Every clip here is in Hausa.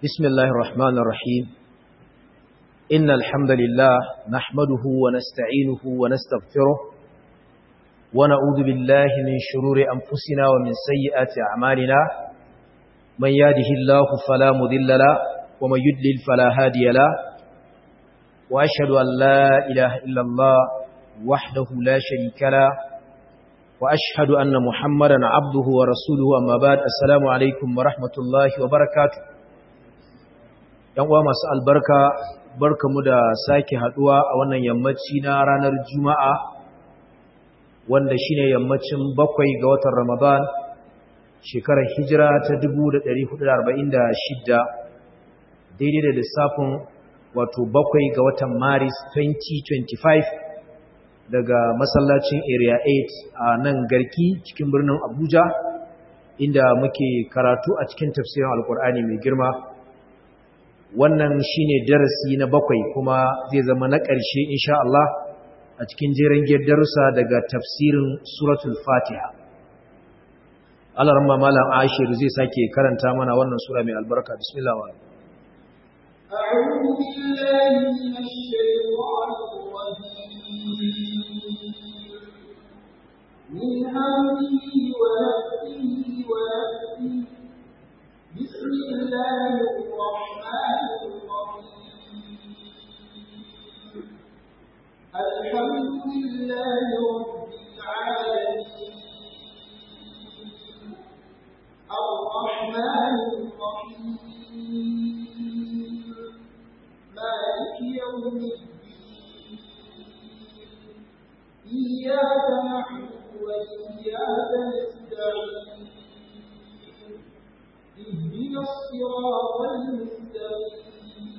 بسم الله الرحمن الرحيم إن الحمد لله نحمده ونستعينه ونستغفره ونعوذ بالله من شرور أنفسنا ومن سيئات أعمالنا من يهده الله فلا مضل له ومن يضلل فلا هادي له وأشهد أن لا إله إلا الله وحده لا شريك له وأشهد أن محمدا عبده ورسوله أما بعد السلام عليكم ورحمة الله وبركاته ‘Yan uwa masu albarka, barkamu da sake haduwa a wannan yammaci na ranar Juma'a, wanda shine yammacin 7 ga watan Ramadan, shekarar hijira ta 1446, daidai da lissafin wato 7 ga watan Maris 2025 daga masallacin Area 8 a nan Garki cikin birnin Abuja, inda muke karatu a cikin tafsirin Alkur'ani mai girma. Wannan shine darasi na 7 kuma zai zama na ƙarshe insha Allah a cikin jerin darussa daga tafsirin suratul Fatiha. Allah ramma malam Ashir zai sake karanta mana wannan sura mai albarka. Bismillah wa a'udhu billahi minash shaitanir rajim min hamdihi wa nafsihi wa nafsihi bismillahir rahmanir rahim alhamdulillahi rabbil alamin arrahmanir rahim maliki yawmiddin iyyaka na'budu wa iyyaka nasta'in اهدنا الصراط المستقيم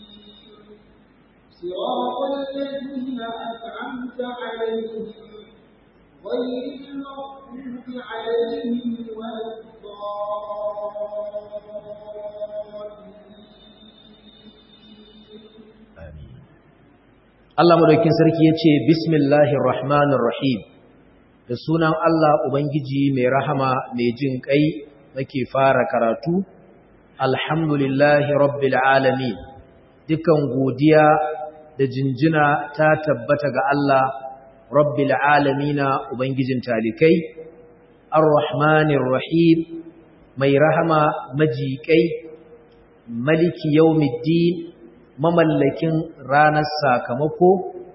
صراط الذين أنعمت عليهم غير المغضوب عليهم ولا الضالين. Allah madaukakin sarki yace bismillahir rahmanir rahim, da sunan Allah ubangiji mai rahama mai jin kai nake fara karatu. Alhamdulillahi rabbil alamin, dukan godiya da jinjina ta tabbata ga Allah rabbil alamina ubangijin talikai. Arrahmanir rahim, mai rahama majikai. Maliki yawmiddin, mamallakin ranar sakamako.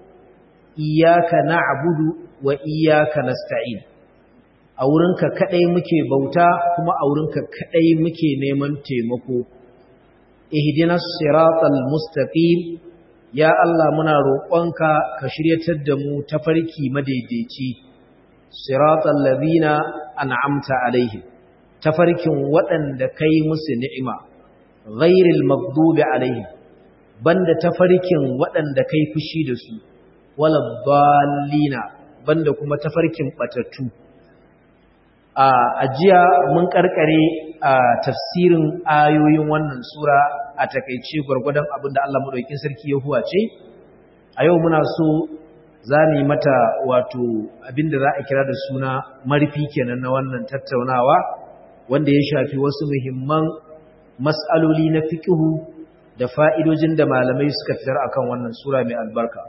Iyyaka na'budu wa iyyaka nasta'in, a wurinka kadai muke bauta kuma a wurinka kadai muke neman taimako. Ihdinas siratal mustaqim, ya Allah muna roƙonka ka shiryatar da mu tafarki madaidaici. Siratal ladina an'amta alaihim, tafarkin waɗanda kai musu ni'ima. Ghairil maghdubi alaihim, banda tafarkin waɗanda kai fushi da su. Walad dallina, banda kuma tafarkin batattu. A jiya mun karkare a tafsirin ayoyin wannan sura a takeice gurgurdan abinda Allah madaukakin sarki ya huwace. A yau muna so zamu yi mata wato abinda za a kira da suna marfi kenan na wannan tattaunawa, wanda ya shafi wasu muhimman mas'aloli na fiqhu da fa'idojin da malamai suka fitar akan wannan sura mai albarka.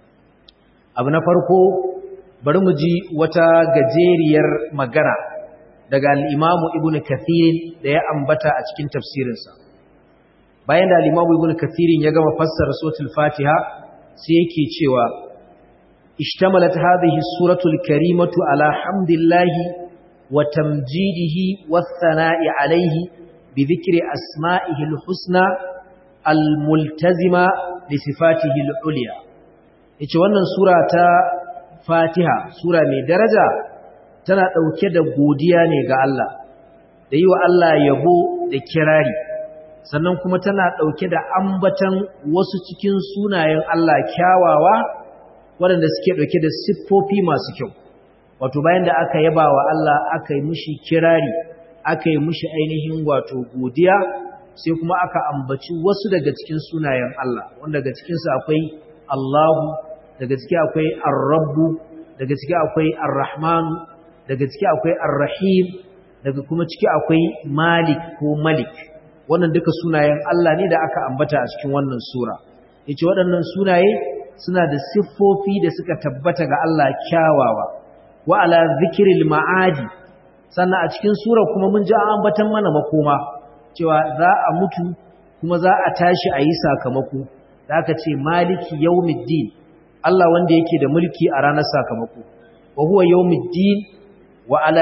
Abu na farko, bari mu ji wata gajeriyar magana daga al'imamu Ibn Kathir da ya ambata a cikin tafsirinsa. Bayan da al'imamu Ibn Kathir ya gama fassara suratul Fatiha, sai yake cewa, Ishtamalat hadhihi suratul karimatu ala hamdillahi wa tamjidihi wa thana'i alaihi bi dhikri asma'ihi al-husna al-multazima li sifatihi al-ulya. Yace wannan sura ta Fatiha, sura mai daraja, tana ɗauke da godiya ne ga Allah, da yi wa Allah yabo da kirari, sannan kuma tana ɗauke da ambatan wasu cikin sunayen Allah kyawawa waɗanda suke ɗauke da siffofi masu kyau. Wato bayan da aka yaba wa Allah, aka yi mushi kirari, aka yi mushi ainihin wato godiya, sai kuma aka ambaci wasu daga cikin sunayen Allah, wanda daga cikinsu akwai Allahu, daga ciki akwai Ar-Rabbu, daga ciki akwai Ar-Rahmanu, daga ciki akwai Ar-Rahim, daga kuma ciki akwai Malik ko Malik. wannan duka sunayen Allah ne da aka ambata a cikin wannan sura yace waɗannan sunaye suna da siffofi da suka tabbata ga Allah kyawawa wa ala zikril ma'adi sannan a cikin sura kuma mun ji an ambatan mana makoma cewa za a mutu kuma za a tashi a yi sakamako da aka ce maliki yawmiddin Allah wanda yake da mulki a ranar sakamako wa huwa yawmiddin wa ala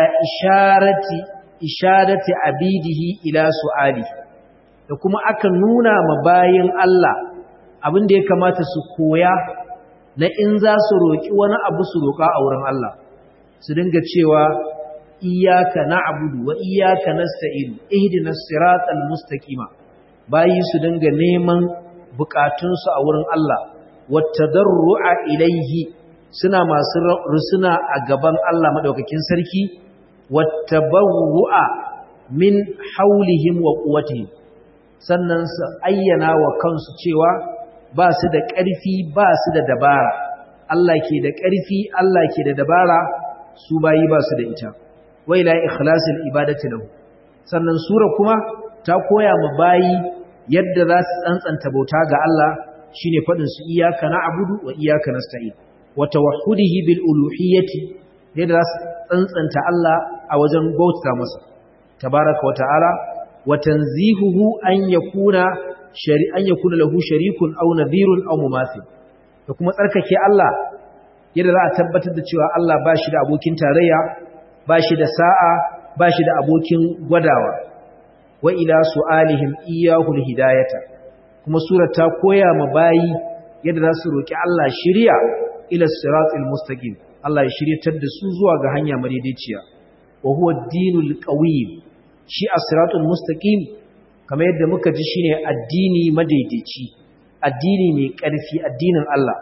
isharati abidihi ila su'ali da kuma aka nuna ma bayin Allah abin da ya kamata su koya na in za su roki wani abu su roka a wurin Allah su dinga cewa iyyaka na'budu wa iyyaka nasta'in ihdinas siratal mustaqima bayi su dinga neman bukatunsu a wurin Allah wattadarru'a ilaihi suna masu rusuna a gaban Allah madaukakin sarki wattabawwa min haulihim wa quwwatihim sannan su ayyana wa kansu cewa ba su da ƙarfi ba su da dabara Allah ke da ƙarfi Allah ke da dabara su bayi ba su da ita wa ila ikhlasil ibadati lahu sannan sura kuma ta koya ma bayi yadda za su tsantsanta bauta ga Allah shine fadin su iyyaka na'budu wa iyyaka nasta'in wa tawahhudihi bil uluhiyyati yadda za su tsantsanta Allah a wajen bauta masa tabaraka wa ta'ala wa tanzihuhu an yakuna lahu sharikun aw nadhirun aw mumathil da kuma tsarkake Allah yadda za a tabbatar da cewa Allah ba shi da abokin tarayya ba shi da sa'a ba shi da abokin gwadawa wa ila su'alihim iyyahu alhidayata kuma surar ta koya ma bayi yadda za su roki Allah shiriya ila siratil mustaqim Allah ya shiryatar da su zuwa ga hanya madaidaiciya wa huwa ad-dinul qawim shi as-siratul mustaqim kamar yadda muka ji shine addini madaidaici addini mai ƙarfi addinin Allah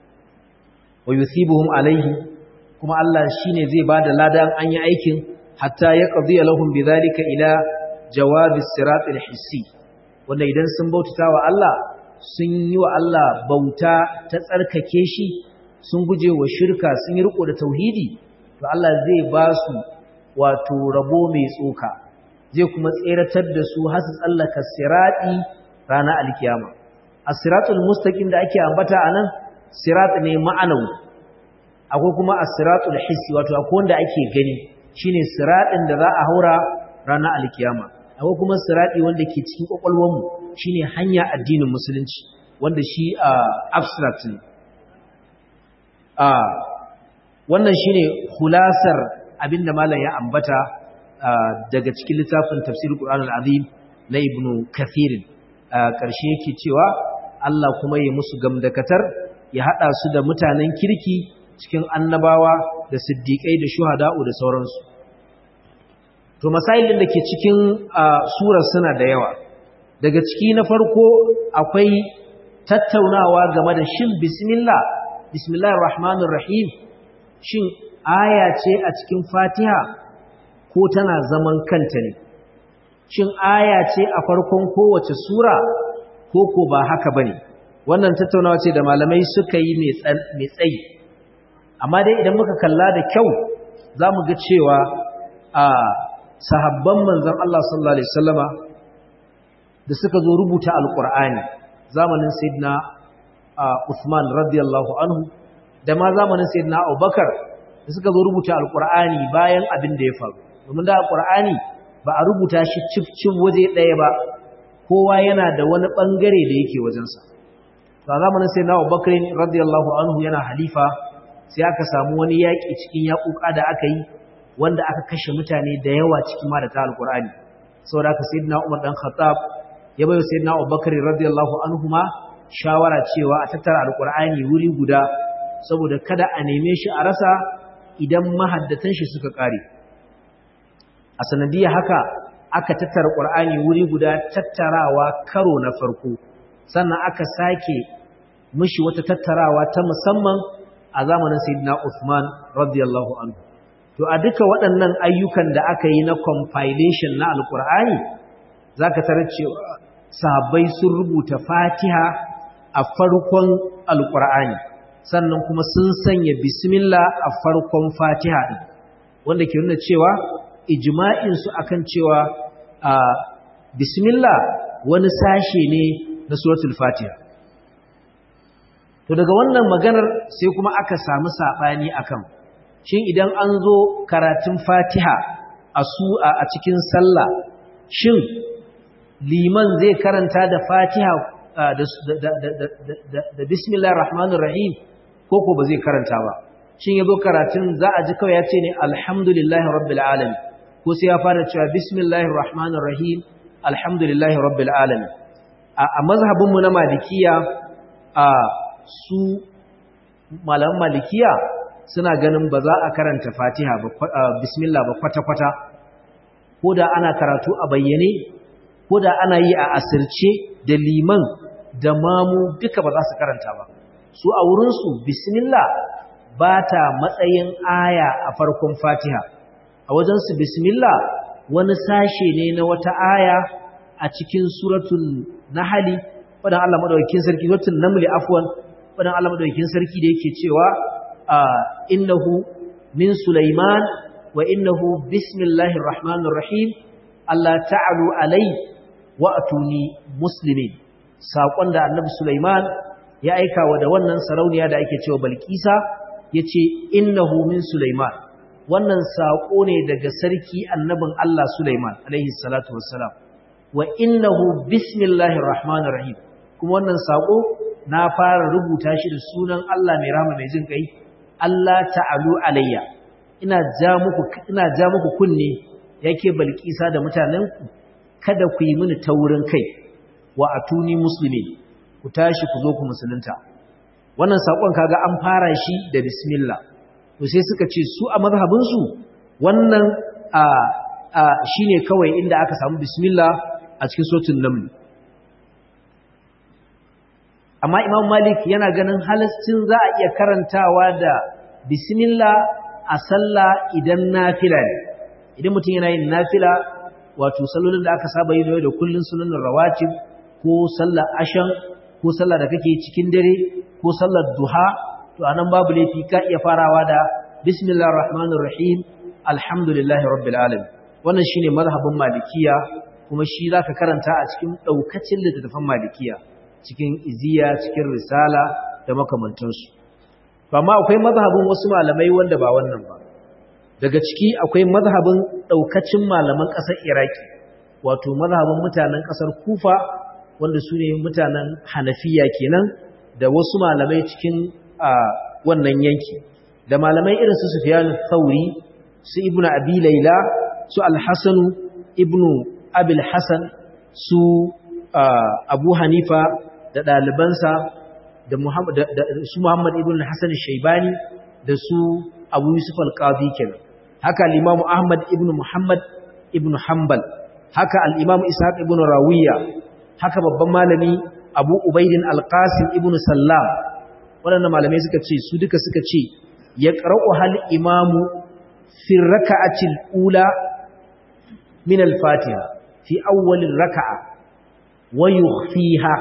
wa yuthibuhum alaihi kuma Allah shine zai bada ladan an yi aikin hatta yaqdi lahum bidhalika ila jawabi siratil hissi wanda idan sun bautata wa Allah sun yi wa Allah bauta ta tsarkake shi sun guje wa shirka sun yi riko da tauhidi to Allah zai ba su wato rabo mai tsoka zai kuma tseratar da su har su tsallaka sirati ranar alkiyama as-siratul mustaqim da ake ambata anan sirat ne ma'anawi akwai kuma as-siratul hissi wato akwai wanda ake gani shine siratin da za a haura ranar alkiyama akwai kuma sirati wanda ke cikin kokolwar mu shine hanya addinin musulunci wanda shi abstract ne wannan shine khulasar abinda malam ya ambata daga cikin littafin tafsir Qur'an al-Azim na Ibn Kathir karshe yake cewa Allah kuma ya musu gamdakatar ya hada su da mutanen kirki cikin annabawa da siddiqai da shuhada'u da sauransu to masailin da ke cikin surar suna da yawa daga ciki na farko akwai tattaunawa game da shin bismillahir rahmanir rahim shin aya ce a cikin Fatiha ko tana zaman kanta ne shin aya ce a farkon kowace sura ko ko ba haka bane wannan tattaunawa ce da malamai suka yi mai tsayi amma dai idan muka kalla da kyau zamu ga cewa sahabban manzon Allah sallallahu alaihi wasallama da suka zo rubuta alqur'ani zamanin sayyidina Uthman radiyallahu anhu da ma zamanin sayyidina Abubakar da suka zo rubuta alqur'ani bayan abin da ya faru domin da alqur'ani ba a rubuta shi cif waje ɗaya ba kowa yana da wani bangare da yake wajensa to zamanin sayyidina Abubakar radiyallahu anhu yana halifa sai aka samu wani yaki cikin yaƙuƙa da aka yi wanda aka kashe mutane da yawa cikin ma da ta alqur'ani saboda haka sayyidina Umar dan Khattab ya bayo sayyidina Abubakar radiyallahu anhu ma shawara cewa a tattara alqur'ani wuri guda saboda kada a neme shi a rasa idan mahaddatan shi suka kare a sanadiyar haka aka tattara qur'ani wuri guda tattarawa karo na farko sannan aka sake mishi wata tattarawa ta musamman a zamanin sayyidina Uthman radiyallahu anhu to a duka waɗannan ayyukan da aka yi na compilation na alqur'ani zaka tarar cewa sahabbai sun rubuta Fatiha a farkon alqur'ani sannan kuma sun sanya bismillah a farkon Fatiha din wanda ke nuna cewa ijma'in su akan cewa bismillah wani sashe ne na suratul fatiha. To daga wannan maganar sai kuma aka samu sabani akan shin idan an zo karatun fatiha a cikin sallah shin liman zai karanta da fatiha da bismillahir rahmanir rahim ko ba zai karanta ba? Shin yazo karatun za a ji kawai ya ce ne alhamdulillahi rabbil alamin ko sai ya fara cewa bismillahir rahmanir rahim alhamdulillahi rabbil alamin? A mazhabin mu na malikiya su malaman malikiya suna ganin ba za a karanta fatiha ba bismillah ba kwata-kwata, ko da ana karatu a bayyane ko da ana yi a asirce da liman da mamu duka ba za su karanta ba. Su a wurinsu bismillah ba ta matsayin aya a farkon fatiha, a wajensu bismillah wani sashe ne na wata aya a cikin suratul nahli fadan Allah madaukakin sarki, suratul naml afwan, fadan Allah madaukakin sarki da yake cewa innahu min sulaiman wa innahu bismillahir rahmanir rahim Allah ta'alu alai wa atuni muslimin. Sakon da annabi Sulaiman ya aika wa da wannan sarauniya da ake cewa Balkisa yace innahu min Sulaiman, wannan sako ne daga sarki annabin Allah Sulaiman alaihi salatu wassalam, wa innahu bismillahir rahmanir rahim, kuma wannan sako na fara rubuta shi da sunan Allah mai rahama mai jin kai, Allah ta'alu alayya, ina ja muku kunne yake Balkisa da mutanenku, kada ku yi mini taurin kai, wa atuni muslimin, ku tashi ku zo ku musulunta. Wannan sakon kaga an fara shi da bismillah. To sai suka ce su a mazhabin su wannan shine kawai inda aka samu bismillah a cikin suratul naml. Amma Imam Malik yana ganin halascin za a iya karantawa da bismillah a sallah idan nafila ne. Idan mutum yana yin nafila, wato sallolin da aka saba yi da kullun sunan rawatib ko sallar ashan ko sallar da kake cikin dare ko sallar duha, to anan babu laifi ka iya farawa da bismillahir rahmanir rahim alhamdulillahi rabbil alamin. Wannan shine mazhabin malikiya, kuma shi zaka karanta a cikin daukacin littattafan malikiya, cikin iziya, cikin risala da makamantansu. Amma akwai mazhabin wasu malamai wanda ba wannan ba. Daga ciki akwai mazhabin daukacin malaman ƙasar Iraki, wato mazhabin mutanen ƙasar Kufa wanda su ne mutanen Hanafiya kenan, da wasu malamai cikin wannan yanki, da malamai irin su Sufyan Thauri, su Ibn Abi Layla, su Al-Hasan Ibn Abi Al-Hasan, su Abu Hanifa da ɗalibansa, da su Muhammad Ibn Al-Hasan Shaybani, da su Abu Yusuf Al-Qadi kenan. Haka al-Imam Ahmad ibn Muhammad ibn Hanbal, haka al-Imam Ishaq ibn Rawiya, haka babban malami Abu Ubaidin Al-Qasim ibn Sallam. Waɗannan malamai suka ce su duka suka ce ya qara'u hal imamu fi raka'atil ula min al-Fatiha fi awwal raka'a wa yukhfiha.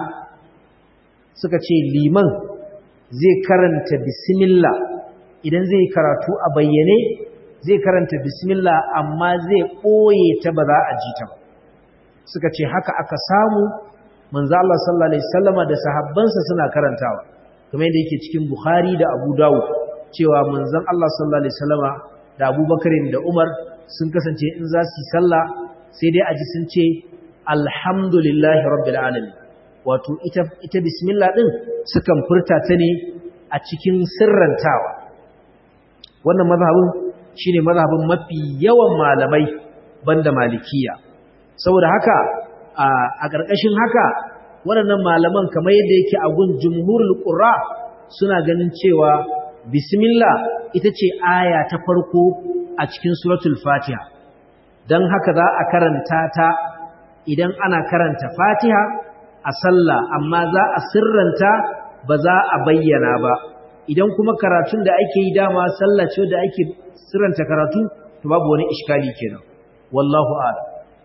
Suka ce liman zai karanta bismillah idan zai karatu a bayyane, zai karanta bismillah amma zai ɓoye ta ba za a ji ta ba. Suka ce haka aka samu manzo Allah sallallahu alaihi wasallama da sahabbansa suna karantawa, kamar yadda yake cikin Bukhari da Abu Dawud cewa manzon Allah sallallahu alaihi wasallama da Abu Bakar da Umar sun kasance in za su yi sallah sai dai aji sun ce alhamdulillahi rabbil alamin, wato ita bismillah din sukan furta ta ne a cikin sirrantawa. Wannan mazhabin shine mazhabin mafi yawan malamai banda malikiya. Saboda haka a ƙarƙashin haka waɗannan malaman kamar yadda yake a gun jumhurul qurra suna ganin cewa bismillah ita ce aya ta farko a cikin suratul Fatiha. Dan haka za a karanta ta idan ana karanta Fatiha a sallah, amma za a sirranta ba za a bayyana ba. Idan kuma karatun da ake yi dama sallah ce da ake sirranta karatu, to babu wani iskali kenan. Wallahu a'lam.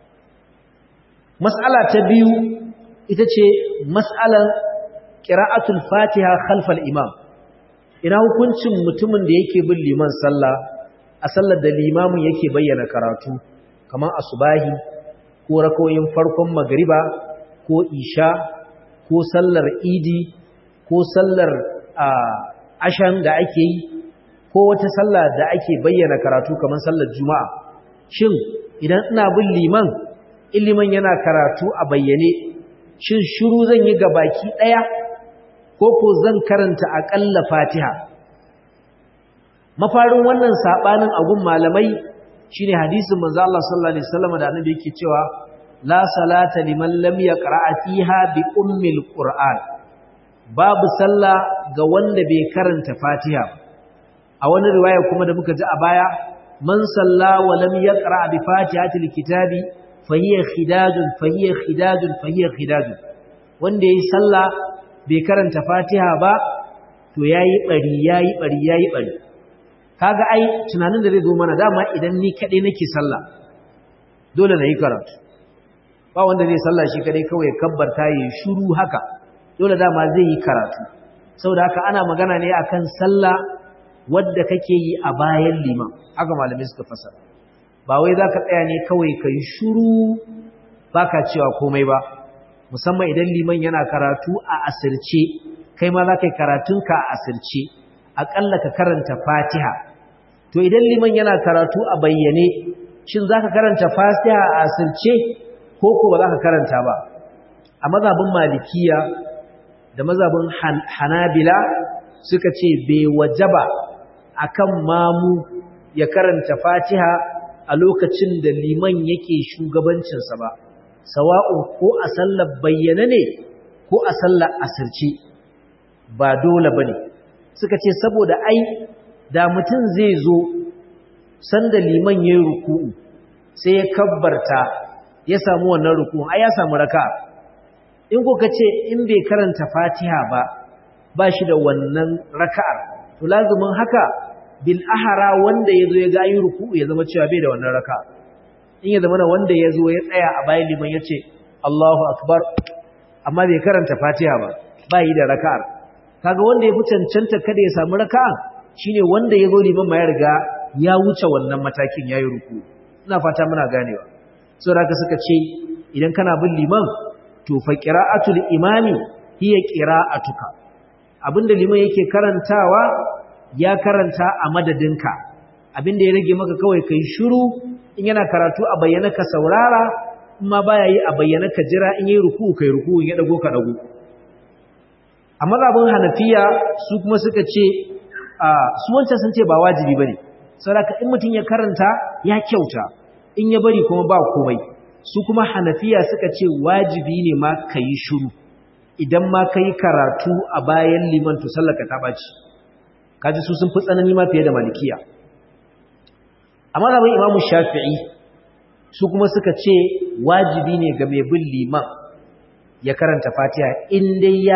Mas'ala ta biyu ita ce mas'alan qira'atul Fatiha khalfal imam. Ina hukuncin mutumin da yake bin liman sallah a sallar da limamin yake bayyana karatu, kamar asubahi ko rakawoyin farkon magriba ko isha ko sallar idi ko sallar ashan da ake yi ko wata sallah da ake bayyana karatu kamar sallar juma'a shin idan ina bin liman ilimin yana karatu a bayyane shin shiru zan yi gabaki daya ko zan karanta akalla fatiha mafarin wannan sabanin agun malamai shine hadisin manzo Allah sallallahu alaihi wasallam da annabi yake cewa la salata liman lam yaqra fiha bi ummil qur'an babu sallah ga wanda bai karanta fatiha a wani riwaya kuma da muka ji a baya man salla wa lam yaqra bi fatihatil kitabi fahiya khidajun wanda yayi sallah bai karanta fatiha ba to yayi bari kaga ai tunanin da zai zo mana dama idan ni kadai nake sallah dole na yi karatu ba wanda zai sallah shi kadai kawai kabbarta yi shiru haka dole dama zai yi karatu saboda haka ana magana ne akan sallah wadda kake yi a bayan liman haka malamai suka fasara ba wai zaka tsaya ne kawai kai shiru baka cewa komai ba musamman idan liman yana karatu a asirce kai ma zaka yi karatunka a asirce akalla ka karanta Fatiha to idan liman yana karatu a bayyane shin zaka karanta Fatiha a asirce ko ba zaka karanta ba a mazhabin Malikiya da mazhabin Hanabila suka ce bai wajaba akan mamu ya karanta Fatiha a lokacin da liman yake shugabancinsa ba sawa'un ko a sallar bayyane ne ko a sallar asirce ba dole bane suka ce saboda ai da mutum zai zo sanda liman yayin ruku'u sai ya kabbarta ya samu wannan ruku'un ai ya samu raka'a in ko kace in bai karanta Fatiha ba shi da wannan raka'ar to lazumin haka bil ahara wanda yazo ya ga ayi ruku'u ya zama cewa bai da wannan raka'a in ya zama wanda yazo ya tsaya a bayan liman yace Allahu akbar amma bai karanta Fatiha ba yi da raka'ar kaga wanda ya fi cancanta kada ya samu raka'a shine wanda yazo liman ma ya riga ya wuce wannan matakin yayi ruku'u ina fata muna ganewa saboda haka suka ce idan kana bin liman to fa qira'atul imami hiya qira'atuka abinda liman yake karantawa ya karanta a madadinka abinda ya rage maka kawai kai shiru in yana karatu a bayyana ka saurara amma baya yi a bayyana ka jira in yi ruku kai ruku in ya dago ka dago a mazhabin Hanafiya su kuma suka ce su wancan sun ce ba wajibi bane saboda in mutun ya karanta ya kyauta in ya bari kuma ba komai su kuma Hanafiya suka ce wajibi ne ma kai shiru idan ma kai karatu a bayan liman to sallaka ta baci kaji su sun fi tsanani ma fiye da Malikiya amma da Imam Shafi'i su kuma suka ce wajibi ne ga mai bin liman ya karanta Fatiha in dai ya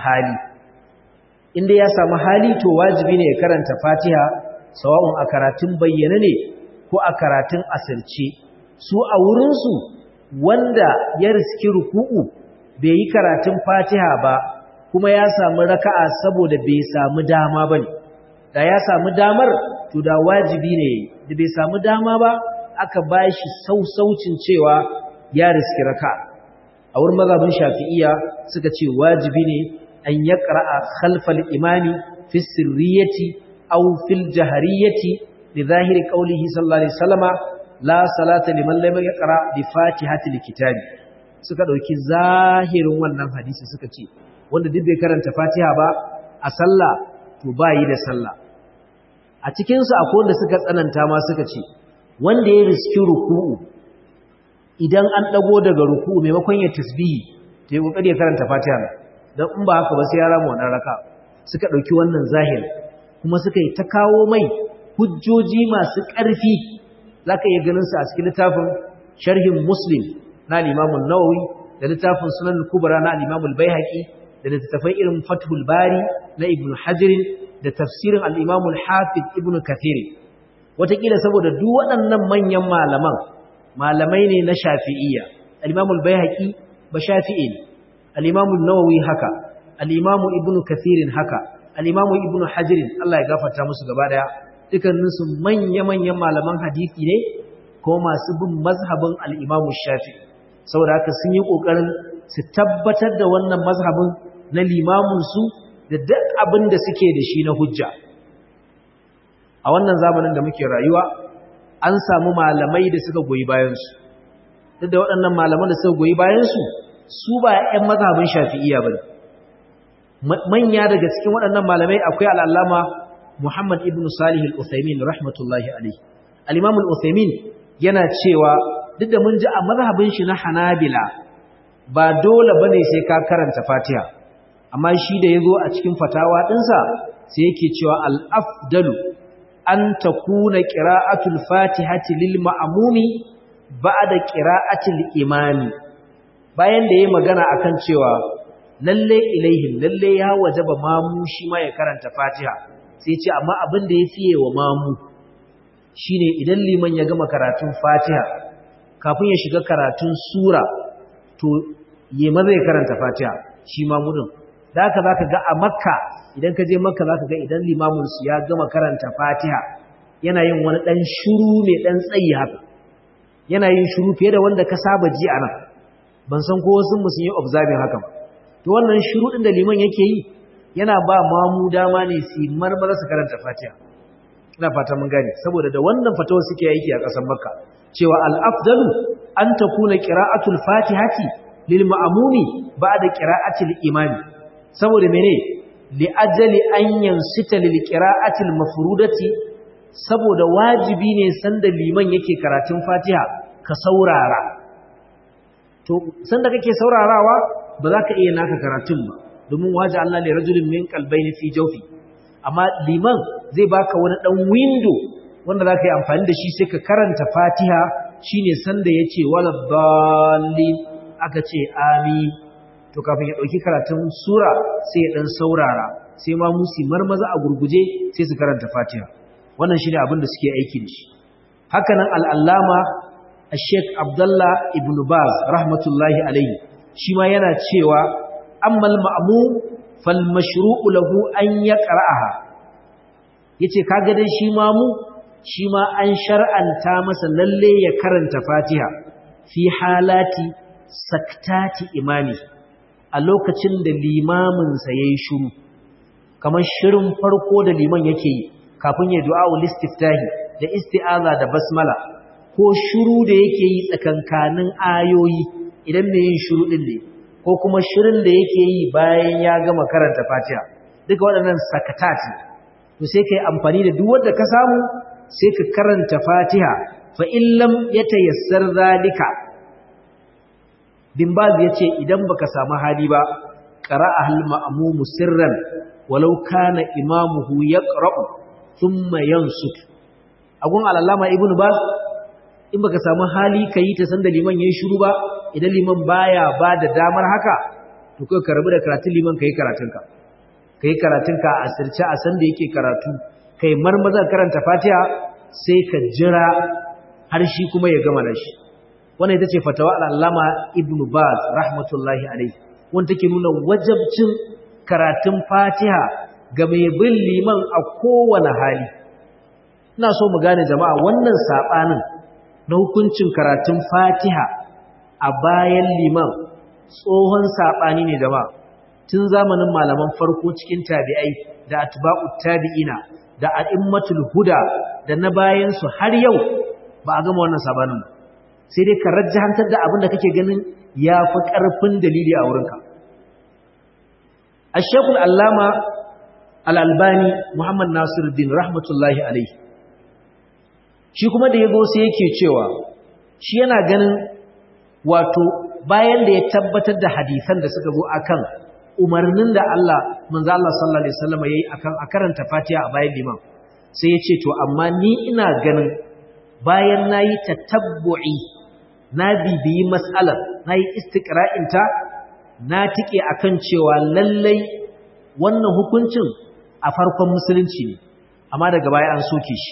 samu hali to wajibi ne ya karanta Fatiha sawa'un a karatun bayyana ne ko a karatun asirce su a wurin su wanda ya riski ruku'u bai yi karatun Fatiha ba kuma ya samu raka'a saboda bai samu dama bane da ya samu damar to da wajibi ne da bai samu dama ba aka bashi sausaucin cewa ya riski raka'a a wurin mazhabin Shafi'iyya suka ce wajibi ne an yaqra'a khalfal imami fi sirriyati aw fil jahriyati li zahiri qawlihi sallallahu alaihi wasallama la salata liman lam yaqra bi fatihatil kitabi suka dauki zahirin wannan hadisi suka ce wanda duk bai karanta Fatiha ba a sallah to bayi da sallah a cikin su akwai wanda suka tsananta ma suka ce wanda ya riski ruku'u idan an dago daga ruku'u maimakon ya tasbihi to ya kokari ya karanta Fatiha dan in ba haka ba sai ya rama wannan raka suka dauki wannan zahiri kuma suka yi ta kawo mai hujjoji masu ƙarfi zaka iya ganin su a cikin littafin sharhin Muslim na Imam an-Nawawi da littafin Sunan al-Kubra na Imam al-Baihaqi da littafai irin Fathul Bari na Ibn Hajar da tafsirin al-Imam al-Hafiz Ibn Kathir wataƙila saboda duk waɗannan manyan malamai ne na Shafi'iyya al-Imam al-Baihaqi ba Shafi'i ne al-Imam an-Nawawi haka al-Imam Ibn Kathir haka al-Imam Ibn Hajar Allah ya gafarta musu gaba daya dukkanin su manya-manyan malaman hadisi ne ko masu bin mazhabin al-Imam Shafi'i saboda haka sun yi kokarin su tabbatar da wannan mazhabin na limamin su da duk abin da suke da shi na hujja a wannan zamanin da muke rayuwa an samu malamai da suka goyi bayan su duk da waɗannan malaman da suka goyi bayan su ba ƴan mazhabin Shafi'iyya bane manya daga cikin waɗannan malamai akwai al-Allama Muhammad ibn Salih al-Uthaymin rahmatullahi alayhi al-Imam al-Uthaymin yana cewa duk da mun ji a mazhabin shi na Hanabila ba dole bane sai ka karanta Fatiha amma shi da yazo a cikin fatawa dinsa sai yake cewa al-afdalu an takuna qira'atul Fatihati lil ma'mumi ba'da qira'atil imami bayan da yayi magana akan cewa lalle ilaihim lalle ya wajaba mamu shi ma ya karanta Fatiha sai ce amma abin da ya fiye wa mamu shine idan liman ya gama karatun Fatiha kafin ya shiga karatun sura to yi maza ya karanta Fatiha shi mamu din da haka zaka ga a Makka idan ka je Makka zaka ga idan limamin su ya gama karanta Fatiha yana yin wani dan shiru mai dan tsayi haka yana yin shiru fiye da wanda ka saba ji anan ban san ko wasu mu sun yi observing haka ba to wannan shiru din da liman yake yi yana ba mamu dama ne su marmara su karanta Fatiha ina fata mun gane saboda da wannan fatawa suke aiki a ƙasar Makka cewa al-afdalu an takuna qira'atul Fatihati lil ma'mumi ba'da qira'atil imami saboda mene li ajali an yansita lil qira'atil mafrudati saboda wajibi ne sanda liman yake karatun Fatiha ka saurara to sanda kake saurarawa ba za ka iya naka karatun ba domin waje Allah ne rajulun min qalbayni fi jawfi amma liman zai baka wani dan window wanda za ka yi amfani da shi sai ka karanta Fatiha shine sanda yace wala dallin aka ce amin to kafin ya dauki karatun sura sai ya dan saurara sai ma musi marmaza a gurguje sai su karanta Fatiha wannan shine abin da suke aiki da shi haka nan al-allama Sheikh Abdullah ibn Baz rahmatullahi alayhi shi ma yana cewa ammal ma'mum fal mashru'u lahu an yaqra'aha yace kaga dai shi mamu shi ma an shar'anta masa lalle ya karanta Fatiha fi halati saktati imami a lokacin da limamin sa yayi shiru kamar shirin farko da liman yake yi kafin ya du'a ul istiftahi da isti'aza da basmala ko shiru da yake yi tsakankanin ayoyi idan mai yin shiru din ne ko kuma shirin da yake yi bayan ya gama karanta Fatiha duka waɗannan sakatati to sai kai amfani da duk wanda ka samu sai ka karanta Fatiha fa in lam yatayassar zalika bin baz yace idan baka samu hali ba qara'a al ma'mum sirran walau kana imamuhu yaqra'u thumma yansut agun al-allama ibnu baz in baka samu hali kai ta sanda liman yayin shiru ba idan liman baya ba da damar haka to kai ka rabu da karatun liman kai karatunka a asirce a sanda yake karatu kai marmaza karanta Fatiha sai ka jira har shi kuma ya gama da shi wannan ita ce fatawa al-allama ibnu baz rahmatullahi alayhi wanda take nuna wajibcin karatun Fatiha ga mai bin liman a kowane hali ina so mu gane jama'a wannan sabanin na hukuncin karatun Fatiha a bayan liman tsohon sabani ne jama'a tun zamanin malaman farko cikin tabi'ai da atba'ut tabi'ina da a'immatul huda da na bayan su har yau ba a gama wannan sabanin sai dai ka rajjahantar da abin da kake ganin yafi karfin dalili a wurinka Al-Sheikh Al-Allama Al-Albani Muhammad Nasiruddin rahmatullahi alayhi shi kuma da yago sai yake cewa shi yana ganin wato bayan da ya tabbatar da hadisan da suka zo akan umarnin da Allah manzo Allah sallallahu alaihi wasallam yayi akan a karanta Fatiha a bayan liman sai ya ce to amma ni ina ganin bayan nayi tatabbu'i na bibiyi mas'alar nayi istiqra'in ta na tike akan cewa lallai wannan hukuncin a farkon musulunci ne amma daga baya an soke shi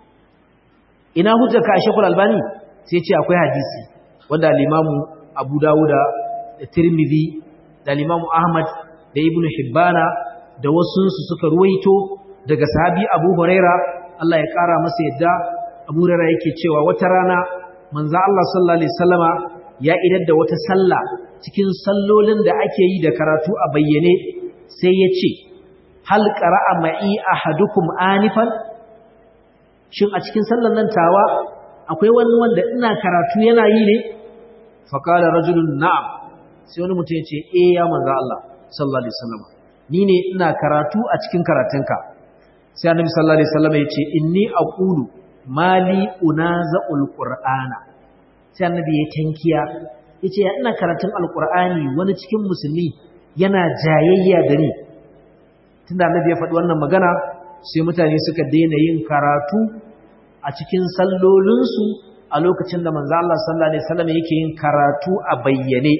ina hujjarka Sheikhul Albani sai ya ce akwai hadisi wanda al-Imam Abu Dawud da Tirmidhi da al-Imam Ahmad da Ibn Hibbana da wasu su suka ruwaito daga sahabi Abu Huraira Allah ya kara masa yadda Abu Huraira yake cewa wata rana manzo Allah sallallahu alaihi wasallama ya idar da wata sallah cikin sallolin da ake yi da karatu a bayyane sai ya ce hal qara'a ma'i ahadukum anifan shin a cikin sallan nan tawa akwai wani wanda ina karatu yana yi ne fa qala rajulun na'am sai wani mutum ya ce ya manzo Allah sallallahu alaihi wasallama ni ne ina karatu a cikin karatunka sai annabi sallallahu alaihi wasallama ya ce inni aqulu mali unaza'ul qur'ana sai annabi ya tankiya yace ya ina karatun alqur'ani wani cikin musulmi yana jayayya da ni tunda annabi ya faɗi wannan magana sai mutane suka daina yin karatu a cikin sallolinsu a lokacin da manzo Allah sallallahu alaihi wasallam yake yin karatu a bayyane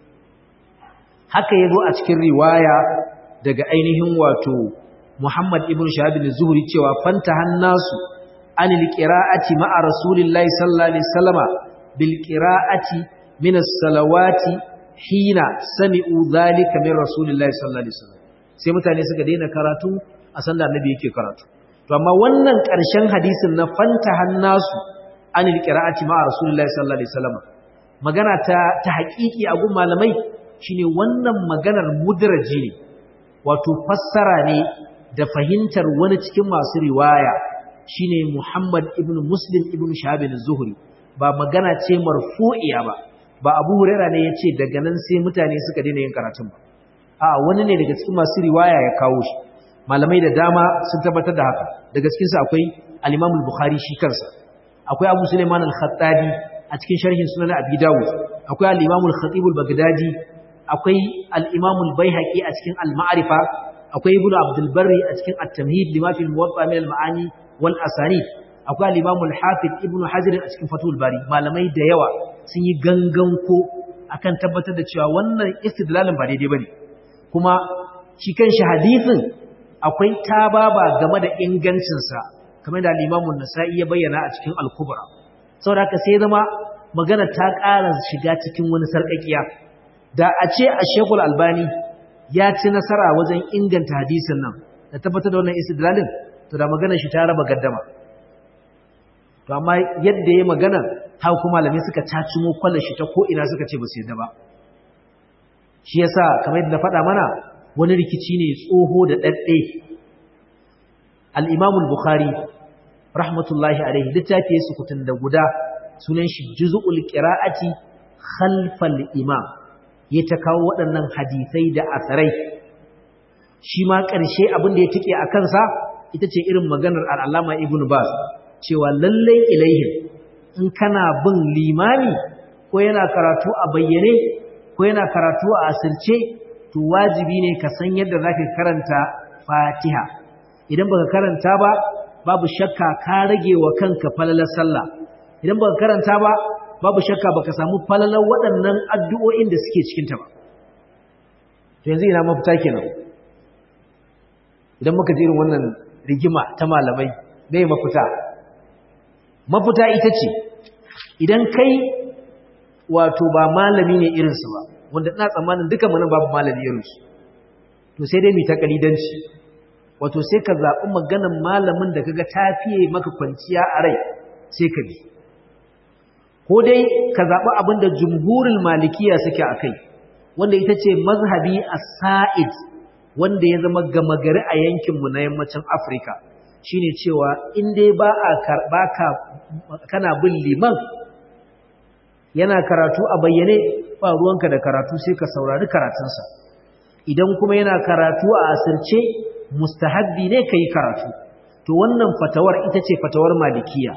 haka yazo a cikin riwaya daga ainihin wato Muhammad ibn Shahab az-Zuhri cewa fanta hannasu anil qira'ati ma'a rasulillahi sallallahu alaihi wasallama bil qira'ati min as-salawati hina sami'u dhalika min rasulillahi sallallahu alaihi wasallam sai mutane suka daina karatu a sanda annabi yake karatu to amma wannan ƙarshen hadisin na fanta hannasu anil qira'ati ma'a rasulillahi sallallahu alaihi wasallama magana ta haƙiƙi a gun malamai shine wannan maganar mudraji ne wato fassara ne da fahimtar wani cikin masu riwaya shine Muhammad ibn Muslim ibn Shahab az-Zuhri ba magana ce marfu'iya ba Abu Hurairah ne yace daga nan sai mutane suka daina yin karatun ba a wani ne daga cikin masu riwaya ya kawo shi malamai da dama sun tabbatar da haka daga cikin su akwai al-Imam al-Bukhari shi kansa akwai Abu Sulaiman al-Khattabi a cikin sharhin Sunan Abi Dawud akwai al-Imam al-Khatib al-Baghdadi akwai al-Imam al-Baihaqi a cikin al-Ma'rifa akwai Ibn Abdul Barri a cikin at-Tamhid lima fi al-Muwatta min al-Ma'ani wal Asanid akwai al-Imam al-Hafiz Ibn Hajar a cikin Fathul Bari malamai da yawa sun yi gangan ko akan tabbatar da cewa wannan istidlalin ba daidai bane kuma shi kanshi hadisin akwai tababa game da ingancin sa kamar da al-Imam an-Nasa'i ya bayyana a cikin al-Kubra saboda haka sai zama magana ta ƙara shiga cikin wani sarƙaƙiya da a ce a Sheikhul Albani ya ci nasara wajen inganta hadisin nan da tabbatar da wannan istidlalin to da magana shi ta raba gaddama to amma yadda yayi magana har kuma malamai suka cacimo kwallon shi ta ko ina suka ce ba su yadda ba shi yasa kamar yadda na faɗa mana wani rikici ne tsoho da dadde al-Imam al-Bukhari rahmatullahi alaihi littafi ya sukutun da guda sunan shi Juz'ul Qira'ati khalfal imam ya ta kawo waɗannan hadisai da asarai shi ma ƙarshe abin da ya tike a kansa ita ce irin maganar al'allama ibn Baz cewa lallai ilaihin in kana bin limami ko yana karatu a bayyane ko yana karatu a asirce to wajibi ne ka san yadda za ka karanta fatiha idan baka karanta ba babu shakka ka rage wa kanka falalar sallah idan baka karanta ba babu shakka baka samu falalar waɗannan addu'o'in da suke cikinta ba to yanzu ina mafita kenan idan muka ji irin wannan rigima ta malamai me mafita ita ce idan kai wato ba malami ne irinsu ba wanda ina tsammanin duka mana babu malami irinsu to sai dai mu ta kalidanci wato sai ka zaɓi maganar malamin da kaga ta fiye maka kwanciya a rai sai ka bi ko dai ka zaɓi abin da jumhurul malikiya suke a kai wanda ita ce mazhabi as-sa'id wanda ya zama gama gari a yankinmu na yammacin Afirka shine cewa in dai ba a karɓa kana bin liman yana karatu a bayyane ba ruwanka da karatu sai ka saurari karatunsa idan kuma yana karatu a asirce mustahabbi ne ka yi karatu to wannan fatawar ita ce fatawar malikiya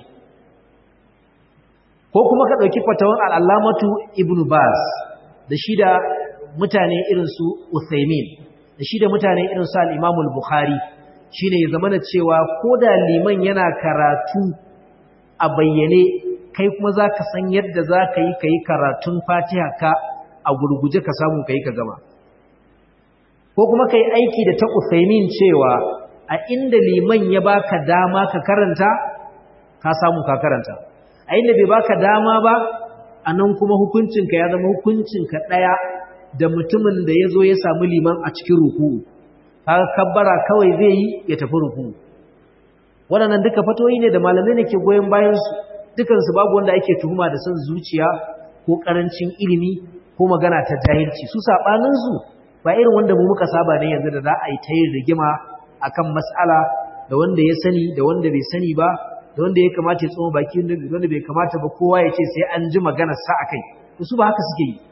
ko kuma ka ɗauki fatawar al'allamatu ibn Baz da shi da mutane irinsu Uthaymin da shi da mutane irinsu al'imamul Bukhari shi ne ya zama da cewa ko da liman yana karatu a bayyane kai kuma za ka san yadda za ka yi karatun fatiha ka a gurguje ka samu ka yi ka gama ko kuma ka yi aiki da ta Uthaymin cewa a inda liman ya baka dama ka karanta ka samu ka karanta a inda bai baka dama ba a nan kuma hukuncinka ya zama hukuncinka ɗaya da mutumin da ya zo ya samu liman a cikin ruku'u kaga kabbara kawai zai yi ya tafi ruku'u waɗannan duka fatoyi ne da malamai ne ke goyon bayansu dukansu babu wanda ake tuhuma da son zuciya ko karancin ilimi ko magana ta jahilci. Su saɓaninsu ba irin wanda mu muka saba ne yanzu da za a yi ta yin rigima akan mas'ala da wanda ya sani da wanda bai sani ba, da wanda ya kamata ya tsoma baki da wanda bai kamata ba, kowa ya ce sai an ji maganar sa akai. To su ba haka suke yi.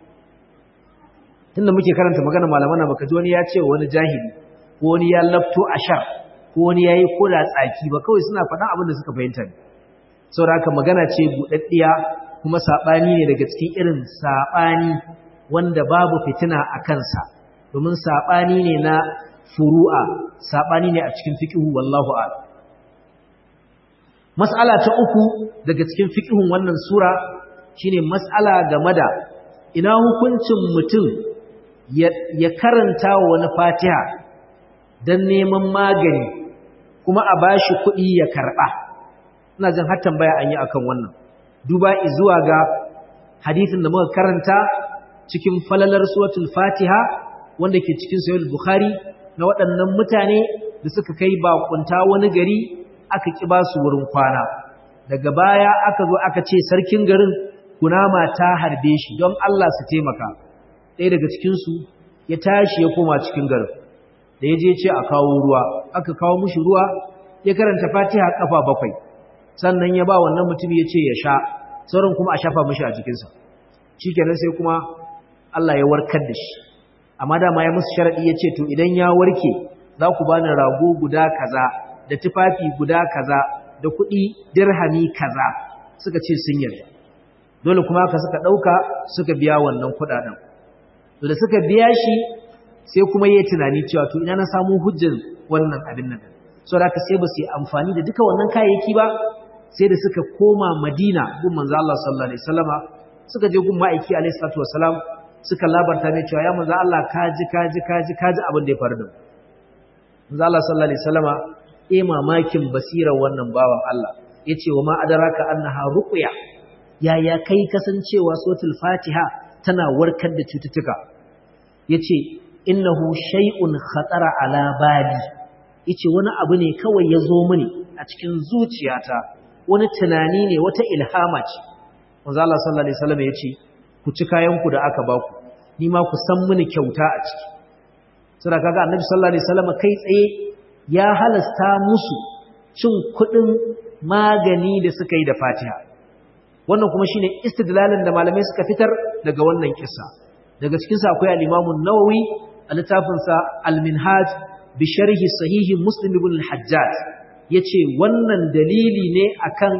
Tunda muke karanta magana malaman baka ji wani ya ce wani jahili ko wani ya lafto ashar ko wani yayi koda tsaki ba, kawai suna faɗan abin da suka fahimta ne. Saboda haka magana ce budaddiya kuma sabani ne daga cikin irin sabani wanda babu fitina a kansa, domin sabani ne na furu'a, sabani ne a cikin fiqhu wallahu a'lam. Mas'ala ta uku daga cikin fiqhun wannan sura shine mas'ala game da ina hukuncin mutum ya karanta wa wani Fatiha dan neman magani kuma a bashi kuɗi ya karɓa. Ina jin har tambaya an yi akan wannan, duba zuwa ga hadisin da muka karanta cikin falalar suratul Fatiha wanda ke cikin sahih Bukhari na waɗannan mutane da suka kai bakunta wani gari aka ki ba su wurin kwana. Daga baya aka zo aka ce sarkin garin kunama ta harbe shi, don Allah su taimaka. Ɗaya daga cikinsu ya tashi ya koma cikin garin, da ya je ce a kawo ruwa, aka kawo mushi ruwa, ya karanta Fatiha kafa 7, sannan ya ba wannan mutum ya ce ya sha, sauran kuma a shafa mushi a jikinsa. Shikenan sai kuma Allah ya warkar da shi. Amma dama ya musu sharadi ya ce to idan ya warke za ku bani rago guda kaza da tufafi guda kaza da kuɗi dirhami kaza. Suka ce sun yarda. Dole kuma haka suka ɗauka suka biya wannan kuɗaɗen. To da suka biya shi sai kuma yayi tunani cewa to ina na samu hujjar wannan abin nan. Saboda haka sai ba su yi amfani da duka wannan kayayyaki ba, sai da suka koma Madina gun manzo Allah sallallahu alaihi wasallama, suka je gun ma'aiki alaihi salatu wasalam, suka labarta mai cewa ya manzo Allah kaji abin da ya faru da mu. Manzo Allah sallallahu alaihi wasallama mamakin basirar wannan bawan Allah yace wa ma adraka annaha ruqya, yaya kai kasancewa suratul Fatiha tana warkar da cututtuka. Yace innahu shay'un khatara ala bali, yace wani abu ne kawai ya zo mini a cikin zuciyata, wani tunani ne, wata ilhama ce. Manzo Allah sallallahu alaihi wasallam yace ku ci kayan ku da aka baku, ni ma ku san mini kyauta a ciki. Sura kaga Annabi sallallahu alaihi wasallam kai tsaye ya halasta musu cin kudin magani da suka yi da Fatiha. Wannan kuma shine istidlalin da malamai suka fitar daga wannan kissa. Daga cikin sa akwai al-Imam an-Nawawi a littafin sa Al-Minhaj bi sharhi sahih Muslim ibn al-Hajjaj, yace wannan dalili ne akan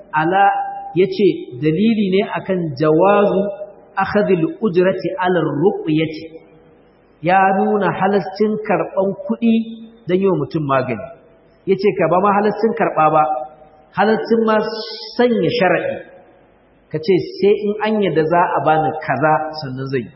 dalili ne akan jawazu akhadhil ujrati ala ruqyati, ya nuna halascin karban kuɗi dan yi wa mutum magani. Yace ka ba ma halascin karba ba, halascin ma sanya sharadi, kace sai in an yadda za a bani kaza sannan zai.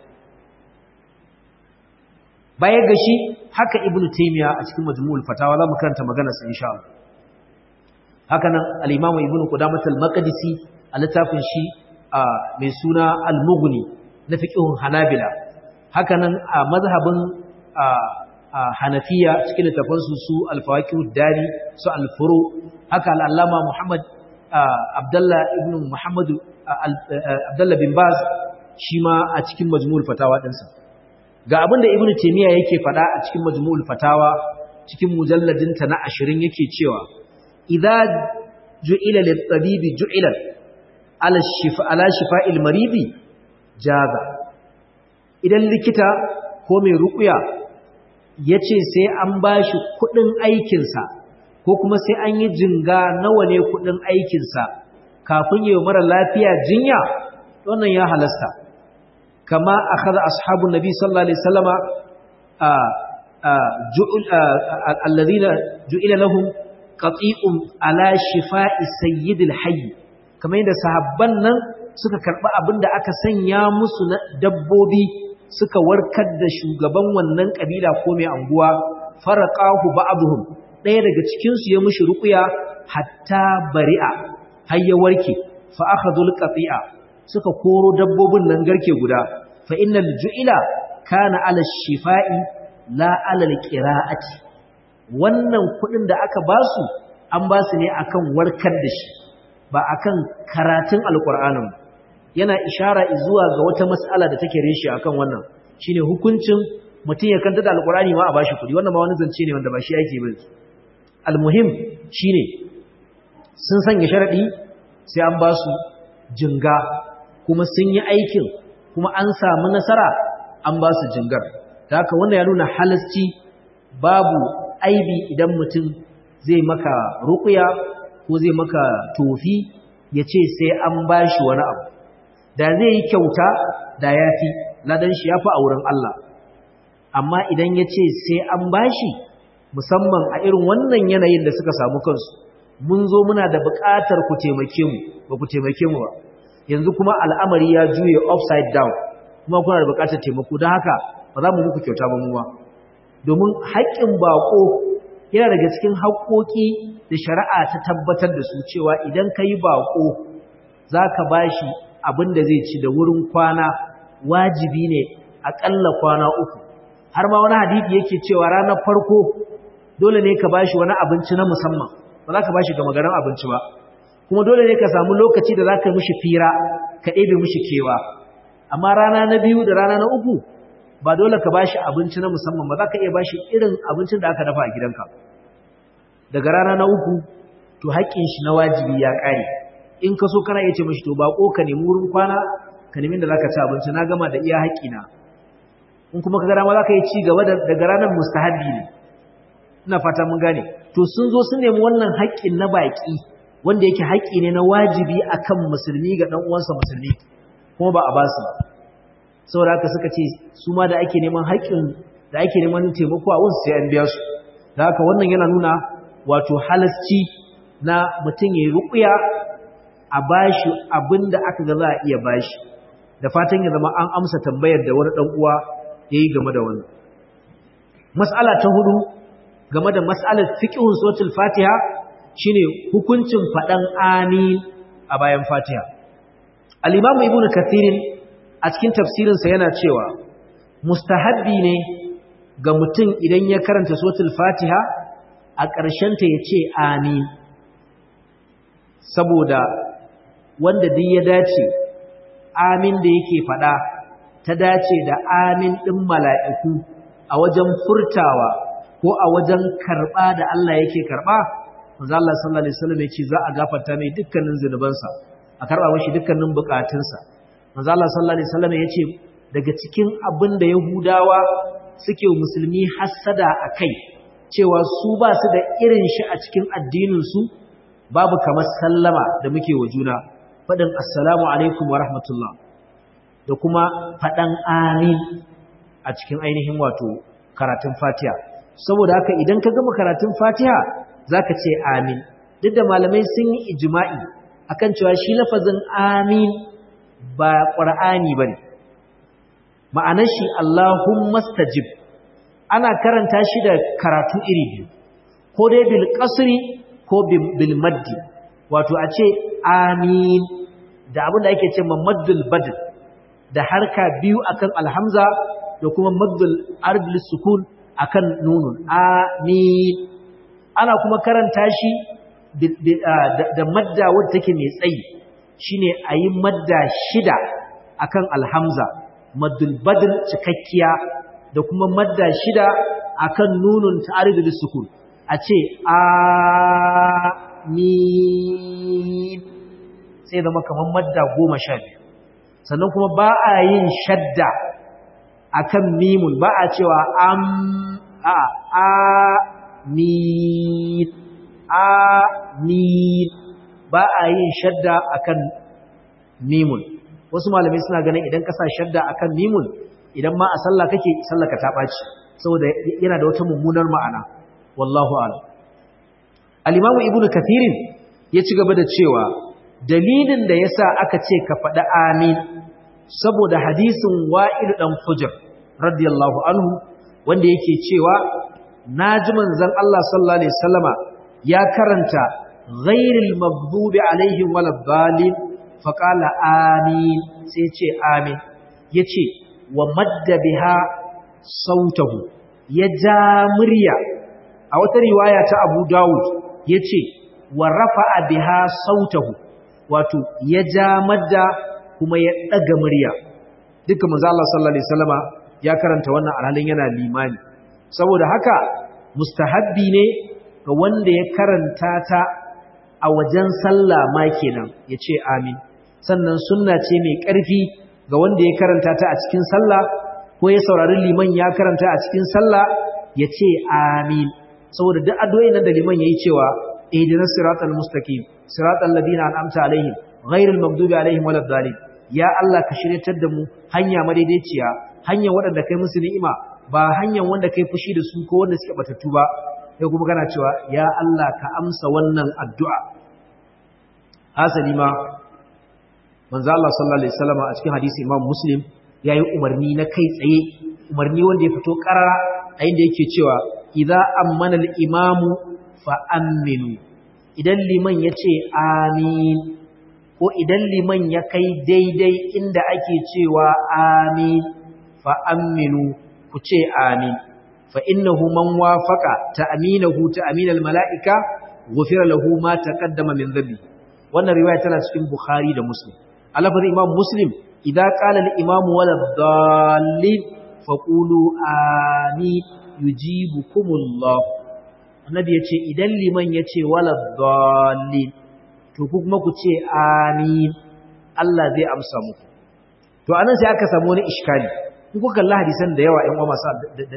Baya ga shi haka Ibn Taymiyyah a cikin Majmu'ul Fatawa za mu karanta maganar sa insha Allah. Haka nan al-Imam Ibn Qudamah al-Maqdisi a littafin shi mai suna Al-Mughni na fiqhun Hanabila. Haka nan a mazhabin Hanafiya cikin littafin su Al-Fawaqihud Dari, su Al-Furu, haka al-Allama Muhammad Abdullah ibn Muhammad Abdullah bin Baz shi ma a cikin Majmu'ul Fatawa dinsa. Ga abinda Ibn Taymiyyah yake faɗa a cikin Majmu'ul Fatawa cikin mujalladin ta na 20 yake cewa idza ju'ila lit-tabibi ju'ila ala shifa'il maridi jaza. Idan likita ko mai ruqya yace sai an bashi kudin aikin sa ko kuma sai an yi jinga nawa ne kudin aikin sa kafin yayi mara lafiya jinya, wannan ya halasta. Kama akhadha ashabun nabi sallallahu alaihi wasallama alladhina ju'ila lahum qati'un ala shifa'i sayyidil hayy, kamar yadda sahabban nan suka karba abinda aka sanya musu na dabbobi suka warkar da shugaban wannan kabila ko mai anguwa. Faraqahu ba'dhum, daya daga cikin su ya mushi ruqya hatta bari'a, har ya warke. Fa akhadhul qati'a, suka koro dabbobin nan garke guda. Fa innal ju'ila kana ala shifa'i la ala alqira'ati, wannan kudin da aka basu an basu ne akan warkar da shi ba akan karatun alqur'anin yana ishara zuwa ga wata mas'ala da take reshe akan wannan shine hukuncin mutum ya kanta da alqur'ani ma a bashi kudi wannan ma wani zance ne wanda ba shi yake ba almuhim shine sun sanya sharadi sai an ba su jinga kuma sun yi aikin kuma an samu nasara an ba su jingar da haka wannan ya nuna halasci babu aibi idan mutum zai maka ruqya ko zai maka tofi ya ce sai an ba shi wani abu da zai yi kyauta da ya fi ladan shi ya fi a wurin Allah amma idan ya ce sai an ba shi musamman a irin wannan yanayin da suka samu kansu mun zo muna da buƙatar ku taimake mu ba ku taimake mu ba yanzu kuma al'amari ya juye upside down kuma kuna da buƙatar taimako don haka ba za mu muku kyauta ba mu ba domin haƙƙin baƙo yana daga cikin haƙƙoƙi da shari'a ta tabbatar da su cewa idan ka yi baƙo za ka ba shi abin da zai ci da wurin kwana wajibi ne aƙalla kwana 3 har ma wani hadisi yake cewa ranar farko dole ne ka ba shi wani abinci na musamman ba za ka ba shi gama garin abinci ba kuma dole ne ka samu lokaci da za ka mishi fira ka ɗebe mishi kewa amma rana na 2 da rana na 3 ba dole ka ba shi abinci na musamman ba za ka iya ba shi irin abincin da aka dafa a gidanka daga rana na 3 to haƙƙin shi na wajibi ya ƙare in ka so kana iya ce mashi to baƙo ka nemi wurin kwana ka nemi da za ka ci abinci na gama da iya haƙƙina in kuma ka gara ma za ka yi ci gaba daga ranar mustahabbi ne ina fata mun gane to sun zo sun nemi wannan haƙƙin na baƙi wanda yake haƙƙi ne na wajibi akan musulmi ga ɗan uwansa musulmi kuma ba a ba su ba saboda haka suka ce su ma da ake neman haƙƙin da ake neman taimako a wasu sai an biya su da haka wannan yana nuna wato halasci na mutum ya yi ruƙuya a bashi abinda aka ga za a iya bashi da fatan ya zama an amsa tambayar da wani dan uwa yayi game da wannan mas'ala ta 4 game da mas'alar fiqhun suratul fatiha shine hukuncin fadan amin a bayan fatiha al-imam ibnu kathir a cikin tafsirin sa yana cewa mustahabbi ne ga mutum idan ya karanta suratul fatiha a ƙarshen ta yace amin saboda wanda duk ya dace amin da yake fada ta dace da amin din mala'iku a wajen furtawa ko a wajen karba da Allah yake karba manzo Allah sallallahu alaihi wasallam yace za a gafarta mai dukkanin zinubansa a karba mishi dukkanin bukatunsa manzo Allah sallallahu alaihi wasallam yace daga cikin abin da yahudawa suke musulmi hassada akai cewa su ba su da irin shi a cikin addinin su babu kamar sallama da muke wa juna faɗin assalamu alaikum wa rahmatullah da kuma faɗan amin a cikin ainihin wato karatun fatiha saboda haka idan ka gama karatun fatiha zaka ce amin duk da malamai sun yi ijma'i akan cewa shi lafazin amin ba qur'ani bane ma'anar shi Allahumma stajib ana karanta shi da karatu iri biyu ko dai bil qasri ko bil maddi wato a ce amin da abin da ake ce maddul badl da harka biyu akan alhamza da kuma maddul ardil sukun akan nunun amin ana kuma karanta shi da madda wadda take mai tsayi shine ayi madda 6 akan alhamza maddul badl cikakkiya da kuma madda 6 akan nunun ta'aridul sukun a ce amin sai zama kamar madda 12 sannan kuma ba a yin shadda akan mimun ba a cewa amin ba a yin shadda akan mimun wasu malamai suna ganin idan ka sa shadda akan mimun idan ma a sallah kake sallaka ta baci saboda yana da wata mummunar ma'ana wallahu a'lam al-imam ibnu kathir ya ci gaba da cewa dalilin da yasa aka ce ka faɗi amin saboda hadisin wa'il dan hujr radiyallahu anhu wanda yake cewa naji manzon Allah sallallahu alaihi wasallama ya karanta ghairil maghdubi alaihim waladdallin faqala amin sai ce amin yace wa madda biha sautahu ya ja murya a wata riwaya ta Abu Dawud yace wa rafa'a biha sautahu wato ya ja madda kuma ya daga murya duka manzo Allah sallallahu alaihi wasallama ya karanta wannan alhalin yana limani saboda haka mustahabbi ne ga wanda ya karanta ta a wajen sallah ma kenan yace amin sannan sunna ce mai ƙarfi ga wanda ya karanta ta a cikin sallah ko ya saurari liman ya karanta a cikin sallah yace amin saboda duk addu'o'in da liman yayi cewa ihdinas siratal mustaqim siratal ladina an'amta alaihim ghairil maghdubi alaihim waladdallin ya Allah ka shiryatar da mu hanya madaidaiciya hanyar waɗanda kai musu ni'ima ba hanyar wanda kai fushi da su ko wanda suke batattu ba sai kuma kana cewa ya Allah ka amsa wannan addu'a hasali ma manzo Allah sallallahu alaihi wasallam a cikin hadisi Imam Muslim yayi umarni na kai tsaye umarni wanda ya fito karara a inda yake cewa idza ammana al-imamu fa aminu idan liman yace amin ko idan liman ya kai daidai inda ake cewa amin fa aminu ku ce amin fa innahu man wafaqa ta'minahu ta'minal mala'ika ghufira lahu ma taqaddama min dhanbi wannan riwaya tana cikin Bukhari da Muslim alafazin Imam Muslim idza qala al-imam wala dhallin faqulu amin yujibukumullah annabi yace idan liman yace wala dhallin to ku kuma ku ce amin Allah zai amsa muku to anan sai aka samu wani iskali in kuka kalla hadisan da yawa ɗan uwa masu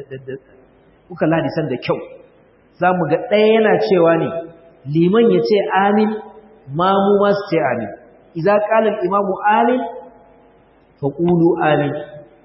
kuka kalla hadisan da kyau zamu ga ɗaya yana cewa ne liman yace amin mamu ma su ce amin idza qala al-imamu amin faqulu amin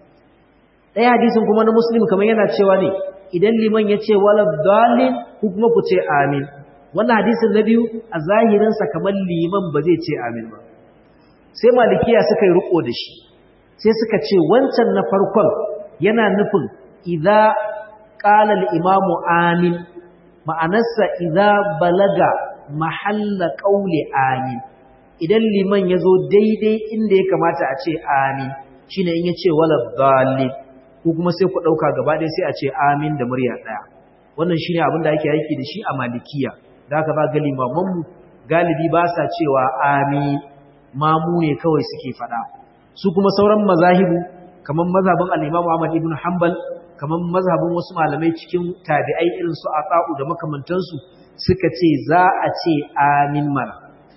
ɗaya hadisin kuma na Muslim kamar yana cewa ne idan liman yace wala dallin ku kuma ku ce amin wannan hadisin na biyu a zahirinsa kamar liman ba zai ce amin ba sai malikiya suka yi riko da shi sai suka ce wancan na farkon yana nufin idza qala al-imamu amin ma'anarsa idza balaga mahalla qawli amin idan liman yazo daidai inda ya kamata a ce amin shine in yace wala dhalin ko kuma sai ku dauka gaba ɗaya sai a ce amin da murya daya wannan shine abin da ake aiki da shi a malikiya da aka ba ga limamanmu galibi ba sa cewa amin mamu ne kawai suke fada su kuma sauran mazahibu kamar mazhabin al-Imam Ahmad ibn Hanbal kamar mazhabin wasu malamai cikin tabi'ai irin su Ata'u da makamantansu suka ce za a ce amin mana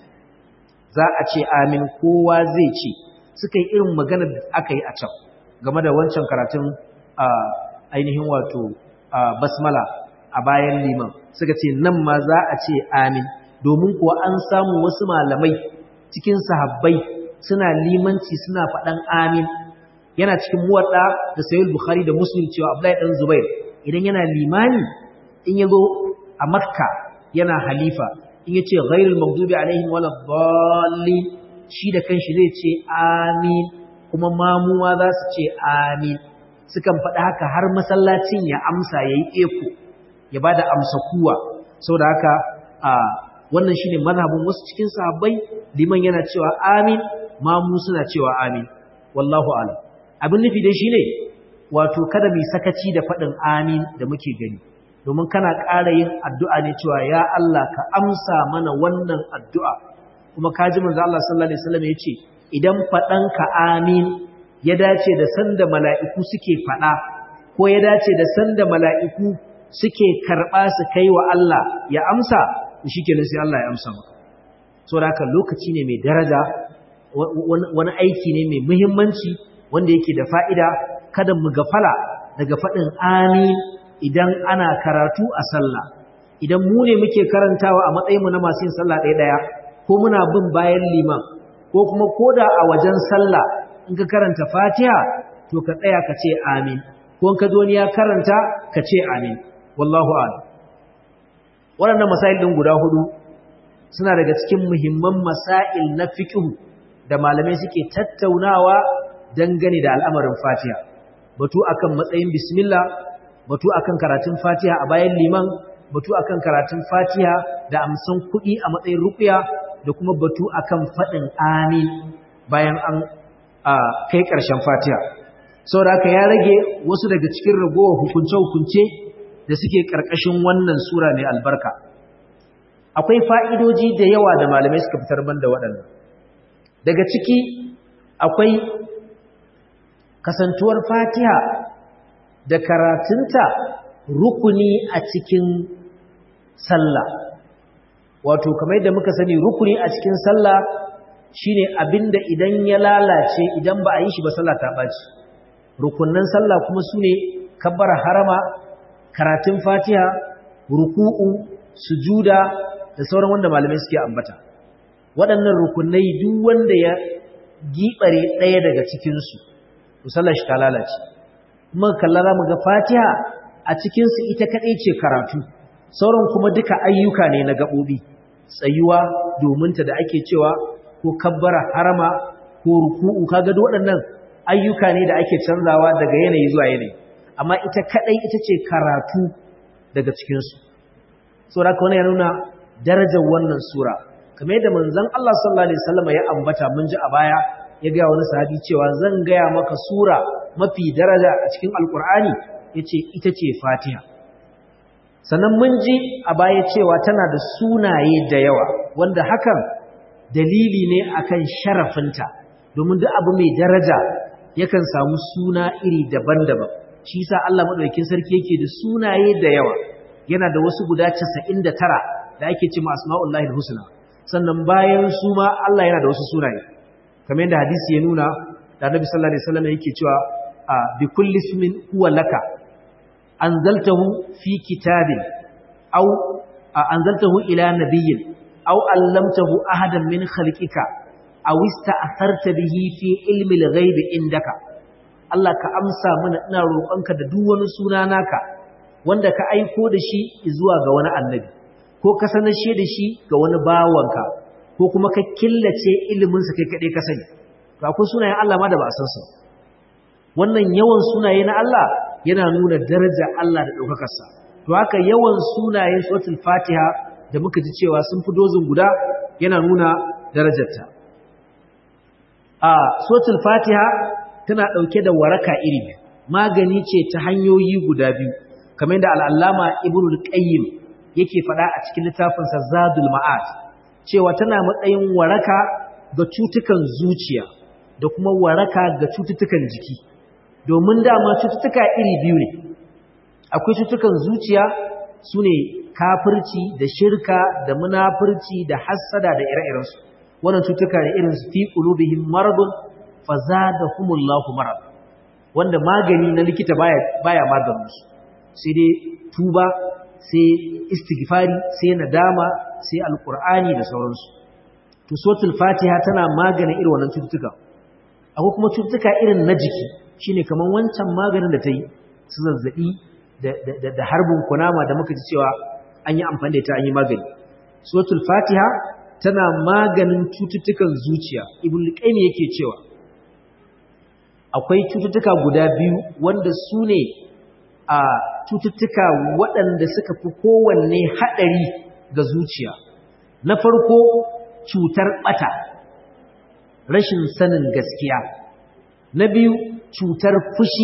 za a ce amin kowa zai ce suka yi irin magana da aka yi a can game da wancan karatun ainihin wato basmala a bayan liman suka ce nan ma za a ce amin domin kuwa an samu wasu malamai cikin sahabbai suna limanci suna faɗan amin yana cikin muwadda da sahih bukhari da muslim cewa abdullahi dan zubair idan yana limani in yazo a makka yana halifa in yace ghairul maghdubi alaihim waladdallin shi da kanshi zai ce amin kuma mamuwa za su ce amin sukan faɗi haka har masallacin ya amsa yayi eko ya bada amsa kuwa saboda haka wannan shine mazhabin wasu cikin sahabbai liman yana cewa amin mamu suna cewa amin wallahu a'lam abin nufi dai shine wato kada mu sakaci da faɗin amin da muke gani domin kana ƙara yin addu'a ne cewa ya Allah ka amsa mana wannan addu'a kuma kaji manzo Allah sallallahu alaihi wasallam yace idan faɗan ka amin ya dace da sanda mala'iku suke faɗa ko ya dace da sanda mala'iku suke karɓa su kai wa Allah ya amsa shikenan sai Allah ya amsa maka saboda haka lokaci ne mai daraja wani aiki ne mai muhimmanci wanda yake da fa'ida kada mu gafala daga faɗin amin idan ana karatu a sallah idan mu ne muke karantawa a matsayinmu na masu yin sallah ɗaya ko muna bin bayan liman ko kuma koda a wajen sallah in ka karanta fatiha to ka tsaya ka ce amin ko in ka zo ni ya karanta ka ce amin wallahu a'lam waɗannan masail ɗin guda hudu suna daga cikin muhimman masail na fiqh da malamai suke tattaunawa dangane da al'amarin fatiha batu akan matsayin bismillah batu akan karatun fatiha a bayan liman batu akan karatun fatiha da amsan kuɗi a matsayin ruqya da kuma batu akan faɗin amin bayan an kai ƙarshen fatiha saboda haka ya rage wasu daga cikin ragowar hukunce-hukunce da suke ƙarƙashin wannan sura mai albarka akwai fa'idoji da yawa da malamai suka fitar banda waɗannan daga ciki akwai kasantuwar Fatiha da karatunta rukuni a cikin sallah. Wato kamar yadda muka sani rukuni a cikin sallah shine abinda idan ya lalace idan ba a yi shi ba sallah ta baci. Rukunnan sallah kuma sune kabbara harama, karatun Fatiha, ruku'u, sujuda da sauran wanda malamai suke ambata. Waɗannan rukunai duk wanda ya gibare ɗaya daga cikin su to sallar shi ta lalace. Mun kallara mu ga Fatiha a cikin su ita kadai ce karatu. Sauran kuma duka ayyuka ne na gabobi. Tsayuwa domin ta da ake cewa ko kabbara harama ko ruku'u kaga duk waɗannan ayyuka ne da ake canzawa daga yanayi zuwa yanayi. Amma ita kadai ita ce karatu daga cikin su. Saboda haka wannan ya nuna darajar wannan sura. Kamar yadda manzon Allah sallallahu alaihi wasallam ya ambata mun ji a baya ya ga wani sahabi cewa zan gaya maka sura mafi daraja a cikin Alkur'ani yace ita ce Fatiha. Sannan mun ji a baya cewa tana da sunaye da yawa wanda hakan dalili ne akan sharafinta domin duk abu mai daraja yakan samu suna iri daban-daban. Shi yasa Allah madaukakin sarki yake da sunaye da yawa. Yana da wasu guda 99 da ake cewa Asma'ullahi al-Husna. Sannan bayan su ma Allah yana da wasu sunaye. Kamar yadda hadisi ya nuna da Annabi sallallahu alaihi wasallam yake cewa bi kulli ismin huwa laka anzaltahu fi kitabin aw anzaltahu ila nabiyyin aw allamtahu ahadan min khalqika aw ista'tharta bihi fi ilmi al-ghaib indaka. Allah ka amsa mana ina roƙonka da duk wani suna naka wanda ka aiko da shi zuwa ga wani annabi ko ka sanar da shi ga wani bawanka ko kuma ka killace ilimin sa kai kade ka sani. To akwai sunayen Allah ma da ba a san su. Wannan yawan sunaye na Allah yana nuna darajar Allah da daukakar sa. To haka yawan sunayen suratul Fatiha da muka ji cewa sun fi dozin guda yana nuna darajarta. Suratul Fatiha tana dauke da waraka iri biyu. Magani ce ta hanyoyi guda biyu. Kamar yadda al-Allama Ibn al-Qayyim yake faɗa a cikin littafinsa Zadul Ma'ad cewa tana matsayin waraka ga cutukan zuciya da kuma waraka ga cututtukan jiki. Domin dama cututtuka iri biyu ne. Akwai cututtukan zuciya sune kafirci da shirka da munafurci da hassada da ire-irensu. Wannan cututtuka ne irin su fi qulubihim maradun fazadahumullahu marad. Wanda magani na likita baya maganin su. Sai dai tuba, sai istighfari, sai nadama, sai alqur'ani da sauransu. To suratul Fatiha tana maganin irin wannan cututtuka. Akwai kuma cututtuka irin na jiki, shine kaman wancan maganin da ta yi su zazzabi da harbin kunama da muka ji cewa an yi amfani da ita an yi magani. Suratul Fatiha tana maganin cututtukan zuciya. Ibn Qayyim yake cewa akwai cututtuka guda biyu wanda su ne a cututtuka waɗanda suka fi kowanne haɗari ga zuciya. Na farko cutar ɓata, rashin sanin gaskiya. Na biyu cutar fushi.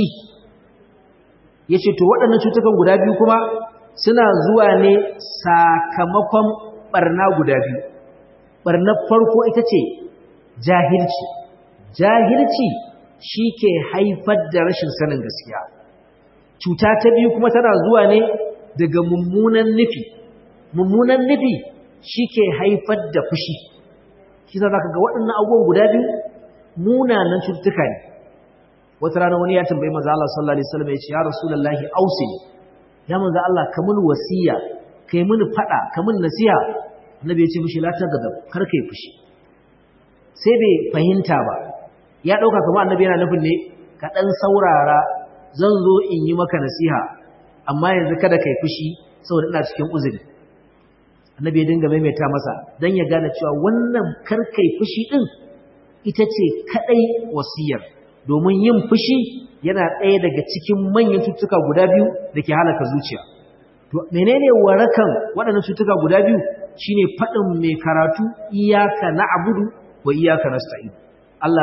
Ya ce to waɗannan cututtukan guda biyu kuma suna zuwa ne sakamakon ɓarna guda biyu. Ɓarnar farko ita ce jahilci. Jahilci shi ke haifar da rashin sanin gaskiya. Cuta ta biyu kuma tana zuwa ne daga mummunan nufi. Mummunan nufi shi ke haifar da fushi. Shi za ka ga waɗannan abubuwan guda biyu munanan cututtuka ne. Wata rana wani ya tambayi manzo Allah sallallahu alaihi wasallam ya ce ya Rasulullahi ausini. Ya manzo Allah ka mun wasiya, kai mun fada, ka mun nasiha. Annabi ya ce mishi la tagadab, kar kai fushi. Sai bai fahimta ba. Ya dauka kamar annabi yana nufin ne ka dan saurara zan zo in yi maka nasiha amma yanzu kada kai fushi saboda ina cikin uzuri. Annabi ya dinga maimaita masa dan ya gane cewa wannan karkai fushi din ita ce kadai wasiyar, domin yin fushi yana ɗaya daga cikin manyan cututtuka guda biyu da ke halaka zuciya. To menene warakan waɗannan cututtuka guda biyu? Shine faɗin mai karatu iyyaka na'budu wa iyyaka nasta'in. Allah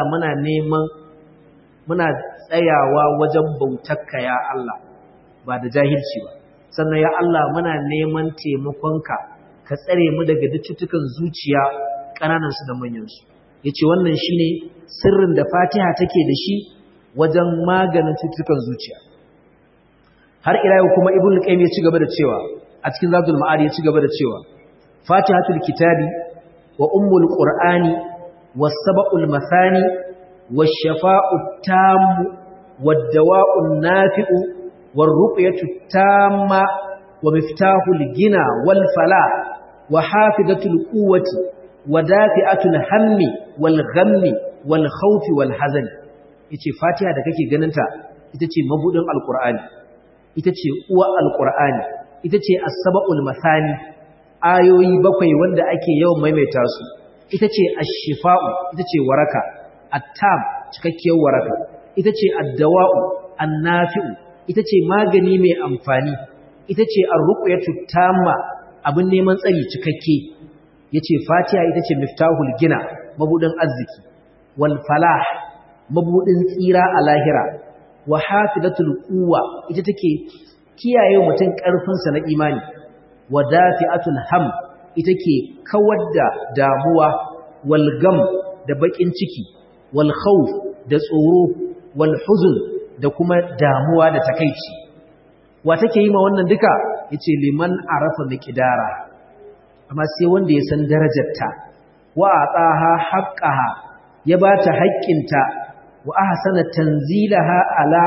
muna tsayawa wajen bautarka ya Allah ba da jahilci ba. Sannan ya Allah muna neman taimakonka ka tsare mu daga duk cutukan zuciya ƙananansu da manyansu. yace wannan shine sirrin da Fatiha take da shi wajen maganin cututtukan zuciya. Har ila yau kuma Ibn Qayyim ya ci gaba da cewa a cikin Zadul Ma'ad ya ci gaba da cewa Fatihatul Kitabi wa Ummul Qur'ani was Sab'ul Mathani wash Shafa'ut Tam wad Dawa'un Nafi'u war Ruqyatut Tamma wa Miftahul Gina wal Falah wa Hafizatul Quwwati wa Dafi'atul Hammi wal Ghammi wal Khawfi wal Hazani. Yace Fatiha da kake ganinta ita ce mabudin Alqur'ani, ita ce uwa Alqur'ani, ita ce as-sab'ul mathani, ayoyi 7 wanda ake yawan maimaita su, ita ce ash-shifa'u, ita ce waraka, at-tam cikakkiyar waraka, ita ce ad-dawa'u, an-nafi'u, ita ce magani mai amfani, ita ce ar-ruqyatu tamma, abin neman tsari cikakke. Yace Fatiha ita ce miftahul gina, mabudin arziki, wal falah, mabudin tsira a lahira, wa hafizatul quwwa, ita take kiyaye mutum ƙarfinsa na imani, wa dafi'atul ham, ita ke kawar da damuwa, wal gam da bakin ciki, wal khawf da tsoro, wal huzn da kuma damuwa da takeici. Wa take yi ma wannan duka? Yace liman arafa miqdara, amma sai wanda ya san darajarta, wa ataha haqqaha, ya bata haƙƙinta, wa ahsana tanzilaha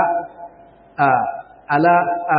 ala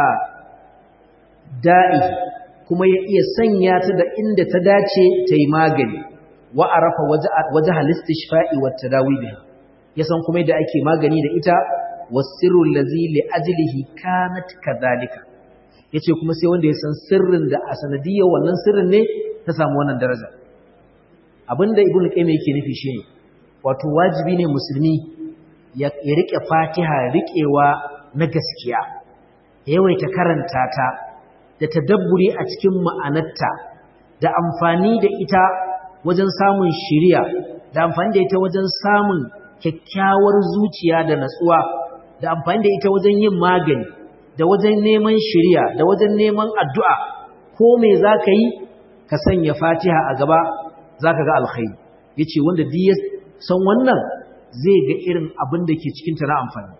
da'i, kuma ya iya sanya ta da inda ta dace ta yi magani, wa arafa waje halistishfa'i wa tadawi biha, ya san kuma yadda ake magani da ita, wasirru allazi li ajlihi kanat kadhalika, yace kuma sai wanda ya san sirrin da a sanadiyar wannan sirrin ne ta samu wannan daraja. Abinda Ibn Qayyim yake nufi shine, wato wajibi ne musulmi ya rike Fatiha riƙewa na gaskiya, yawaita karanta ta da tadabburi a cikin ma'anarta, da amfani da ita wajen samun shiriya, da amfani da ita wajen samun kyakkyawar zuciya da natsuwa, da amfani da ita wajen yin magani, da wajen neman shiriya, da wajen neman addu'a. Ko me zaka yi ka sanya Fatiha a gaba, zaka ga alkhairi. Yace wanda duk ya san wannan zai ga irin abin da ke cikin ta na amfani.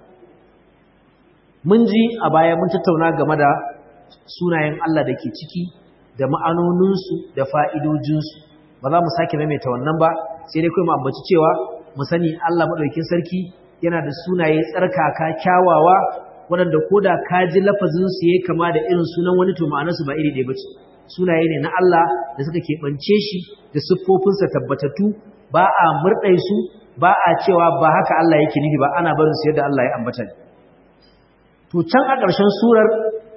Mun ji a baya mun tattauna game da sunayen Allah da ke ciki, da ma'anoninsu da fa'idojinsu. Ba za mu sake maimaita wannan ba, sai dai kawai mu ambaci cewa mu sani Allah madaukakin sarki yana da sunaye tsarkaka kyawawa, waɗanda koda ka ji lafazinsu yayi kama da irin sunan wani to ma'anarsu ba iri ɗaya bace. Sunaye ne na Allah da suka keɓance shi da siffofinsa tabbatattu, ba a murɗe su, ba a cewa ba haka Allah yake nufi ba, ana barin su yadda Allah ya ambata ne. To can a ƙarshen surar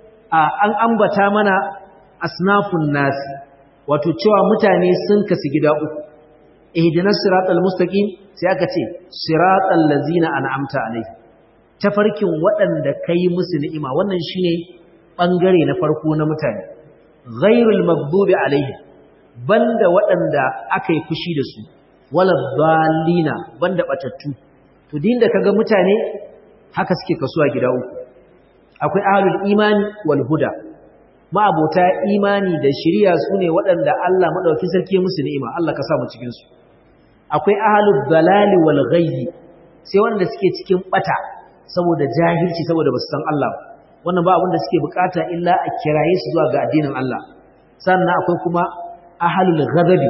an ambata mana asnafun nasi, wato cewa mutane sun kasu gida uku. Ihdinas siratal mustaqim, sai aka ce siratal ladzina an'amta alaihim, tafarkin waɗanda kai musu ni'ima. Wannan shine bangare na farko na mutane. Ghairul maghdubi alaihim, banda waɗanda aka yi fushi da su, wala dhalina, banda batattu. To din da kaga mutane haka suke kasuwa gida uku. Akwai ahlul imani wal huda, ma'abota imani da shari'a sune waɗanda Allah madaukakin sarki musu ni'ima, Allah ka sa mu cikin su. Akwai ahlul dalali wal ghayyi, sai wanda suke cikin bata saboda jahilci, saboda basu san Allah ba. Wannan ba abin da suke bukata illa a kiraye su zuwa ga addinin Allah. Sannan akwai kuma ahlul ghadabi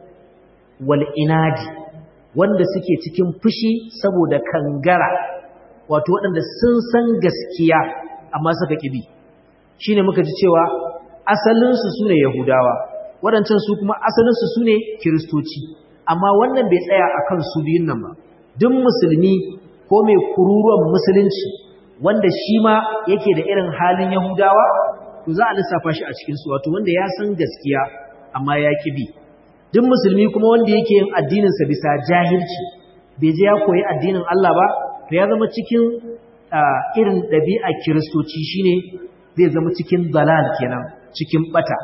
wal inadi, wanda suke cikin fushi saboda kangara, wato waɗanda sun san gaskiya amma suka kibi. Shine muka ji cewa asalinsu sune Yahudawa, waɗancan su kuma asalinsu sune Kiristoci. Amma wannan bai tsaya akan su biyun nan ba. Duk musulmi ko mai kururuwan musulunci wanda shi ma yake da irin halin Yahudawa, to za a lissafa shi a cikin su, wato wanda ya san gaskiya amma ya kibi. Duk musulmi kuma wanda yake yin addinin sa bisa jahilci, bai je ya koyi addinin Allah ba, to ya zama cikin irin ɗabi'a Kiristoci, shine zai zama cikin dalal kenan, cikin bata.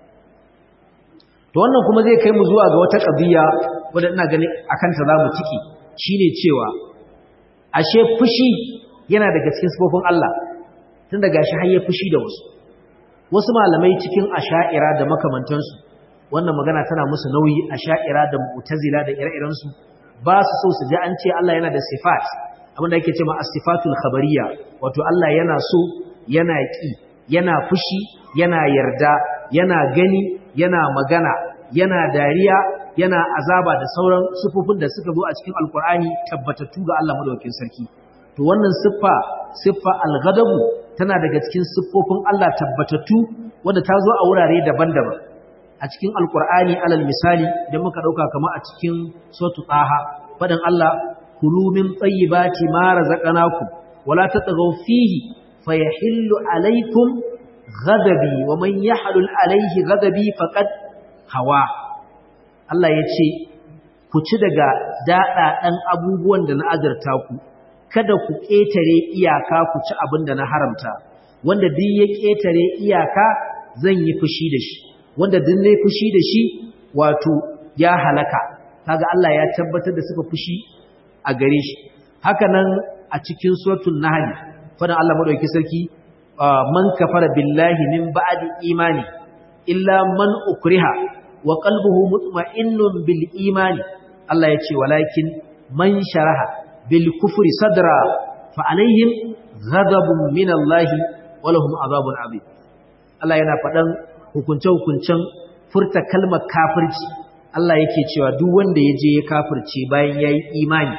To wannan kuma zai kai mu zuwa ga wata qadiya wanda ina gani akan ta zamu tiki, shine cewa ashe fushi yana daga cikin sifofin Allah, tun daga shi har ya fushi da wasu malamai cikin asha'ira da makamantansu. Wannan magana tana musu nauyi, asha'ira da mu'tazila da ire-irensu ba su so su ji an ce Allah yana da sifat abinda ake cewa as-sifatul khabariyya wato Allah yana so yana ki yana fushi yana yarda yana gani yana magana yana dariya yana azaba da sauran sifofin da suka zo a cikin alkur'ani tabbatattu ga Allah madaukakin sarki to wannan siffa al-ghadabu tana daga cikin siffofin Allah tabbatattu wanda ta zo a wurare daban-daban a cikin alkur'ani alal misali idan muka dauka kamar a cikin suratul taha fadan Allah kulu min tayyibati ma razaqnakum wala tatghaw fihi fayahillu alaykum ghadabi wa man yahlul alayhi ghadabi faqad hawa Allah yace ku ci daga daɗaɗan abubuwan da na azurta ku kada ku ƙetare iyaka ku ci abin da na haramta wanda duk ya ƙetare iyaka zan yi fushi da shi wanda duk ne fushi da shi wato ya halaka kaga Allah ya tabbatar da suka fushi a gare shi haka nan a cikin suratul nahl fadan Allah madaukakin sarki man kafara billahi min ba'di imani illa man ukriha wa qalbuhu mutma'innun bil imani Allah ya ce walakin man sharaha bil kufri sadra fa alaihim ghadabun min Allah wa lahum adhabun adhim Allah yana fadan hukunce-hukuncen furta kalmar kafirci Allah yake cewa duk wanda ya je ya kafirce bayan yayi imani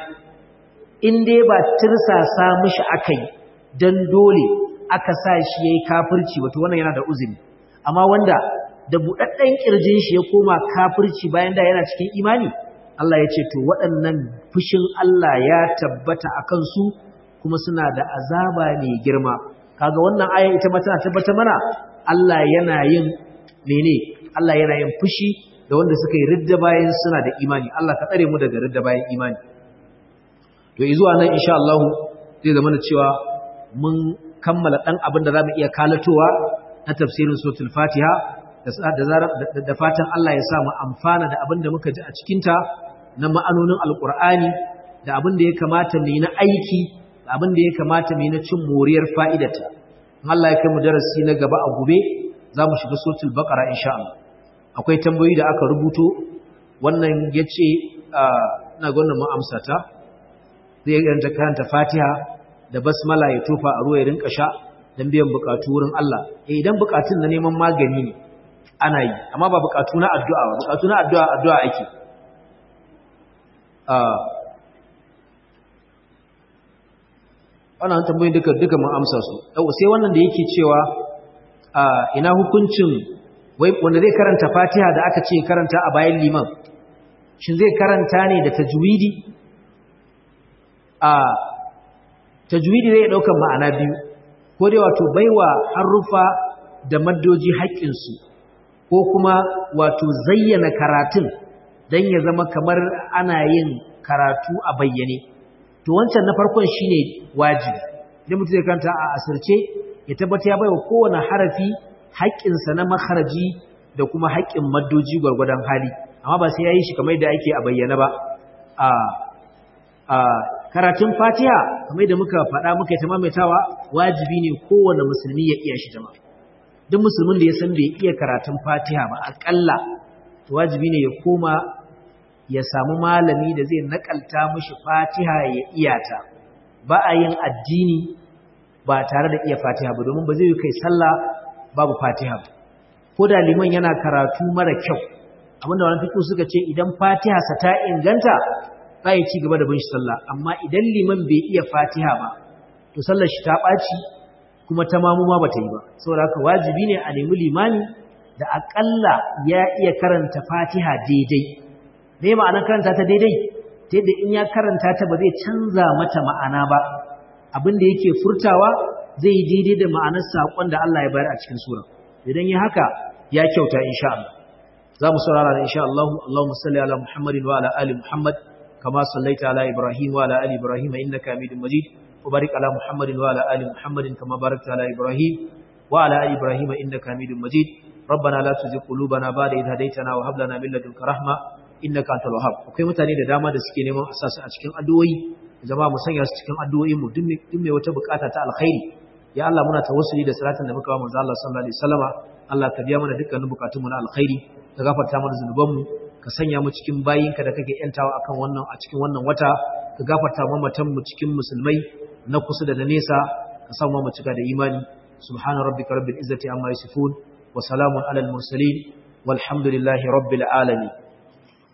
in dai ba tirsasa mishi akai dan dole aka sa shi yayi kafirci wato wannan yana da uzuri amma wanda da budadden kirjin shi ya koma kafirci bayan da yana cikin imani Allah ya ce to waɗannan fushin Allah ya tabbata akan su kuma suna da azaba mai girma kaga wannan aya ita ma tana tabbata mana Allah yana yin mene Allah yana yin fushi da wanda suka yi ridda bayan suna da imani Allah ka tsare mu daga ridda bayan imani to zuwa nan insha Allah zai zama da cewa mun kammala dan abin da zamu iya kalatowa na tafsirin suratul Fatiha da fatan Allah ya sa mu amfana da abin da muka ji a cikin ta na ma'anonin alqur'ani da abin da ya kamata mu yi na aiki da abin da ya kamata mu yi na cin moriyar fa'idata Allah ya kai mu darasi na gaba a gobe zamu shiga suratul baqara insha Allah akwai tambayoyi da aka rubuto wannan yace ina ga wannan mu amsa ta zai karanta karanta Fatiha da basmala ya tofa a ruwa ya rinka sha dan biyan bukatu wurin Allah idan bukatun na neman magani ne ana yi amma ba bukatu na addu'a ba bukatu na addu'a ake wannan tambayoyin duka mun amsa su sai wannan da yake cewa ina hukuncin wanda zai karanta Fatiha da aka ce karanta a bayan liman shin zai karanta ne da tajwidi tajwidi zai daukan ma'ana biyu ko dai wato baiwa harufa da maddoji haƙƙinsu ko kuma wato zayyana karatun dan ya zama kamar ana yin karatu a bayyane to wancan na farkon shine wajibi idan mutum zai karanta a asirce ya tabbata ya baiwa kowane harafi haƙƙinsa na makharaji da kuma haƙƙin maddoji gwargwadon hali amma ba sai yayi shi kamar yadda ake a bayyana ba karatun Fatiha kamar da muka faɗa muka yi ta maimaitawa wajibi ne kowane musulmi ya iya shi jama'a duk musulmin da ya san bai iya karatun Fatiha ba akalla wajibi ne ya koma ya samu malami da zai nakalta mishi Fatiha ya iya ta ba a yin addini ba tare da iya Fatiha ba domin ba zai yi kai sallah babu Fatiha ba ko da liman yana karatu mara kyau abinda wani fiqh suka ce idan Fatiha sa ta inganta sai ci gaba da bin shi sallah amma idan liman bai iya Fatiha ba to sallar shi ta baci kuma ta mamu ma bata yi ba saboda haka wajibi ne a nemi limani da akalla ya iya karanta Fatiha daidai me ma'anar karanta ta daidai ta yadda in ya karanta ta ba zai canza mata ma'ana ba abin da yake furtawa zai yi daidai da ma'anar sakon da Allah ya bayar a cikin sura idan yi haka ya kyauta insha Allah za mu saurara da insha Allah Allahumma salli ala Muhammadin wa ala ali Muhammad كما صليت على إبراهيم وعلى آل إبراهيم إنك حميد مجيد وبارك على محمد وعلى آل محمد كما باركت على إبراهيم وعلى آل إبراهيم إنك حميد مجيد ربنا لا تزغ قلوبنا بعد إذ هديتنا وهب لنا من لدنك رحمة إنك أنت الوهاب akwai mutane da dama da suke neman asasa a cikin addu'o'i jama'a mu sanya su cikin addu'o'in mu duk mai wata bukata ta alkhairi ya Allah muna tawassuli da salatin da muka wa manzo Allah sallallahu alaihi wasallama Allah ka biya mana dukkanin bukatun mu na alkhairi ka gafarta mana zanuban mu ka sanya mu cikin bayinka da kake yantawa akan wannan a cikin wannan wata ka gafarta mamatan mu cikin musulmai na kusa da na nesa ka sa mu cika da imani subhana rabbika rabbil izzati amma yasifun wa salamun alal mursalin walhamdulillahi rabbil alamin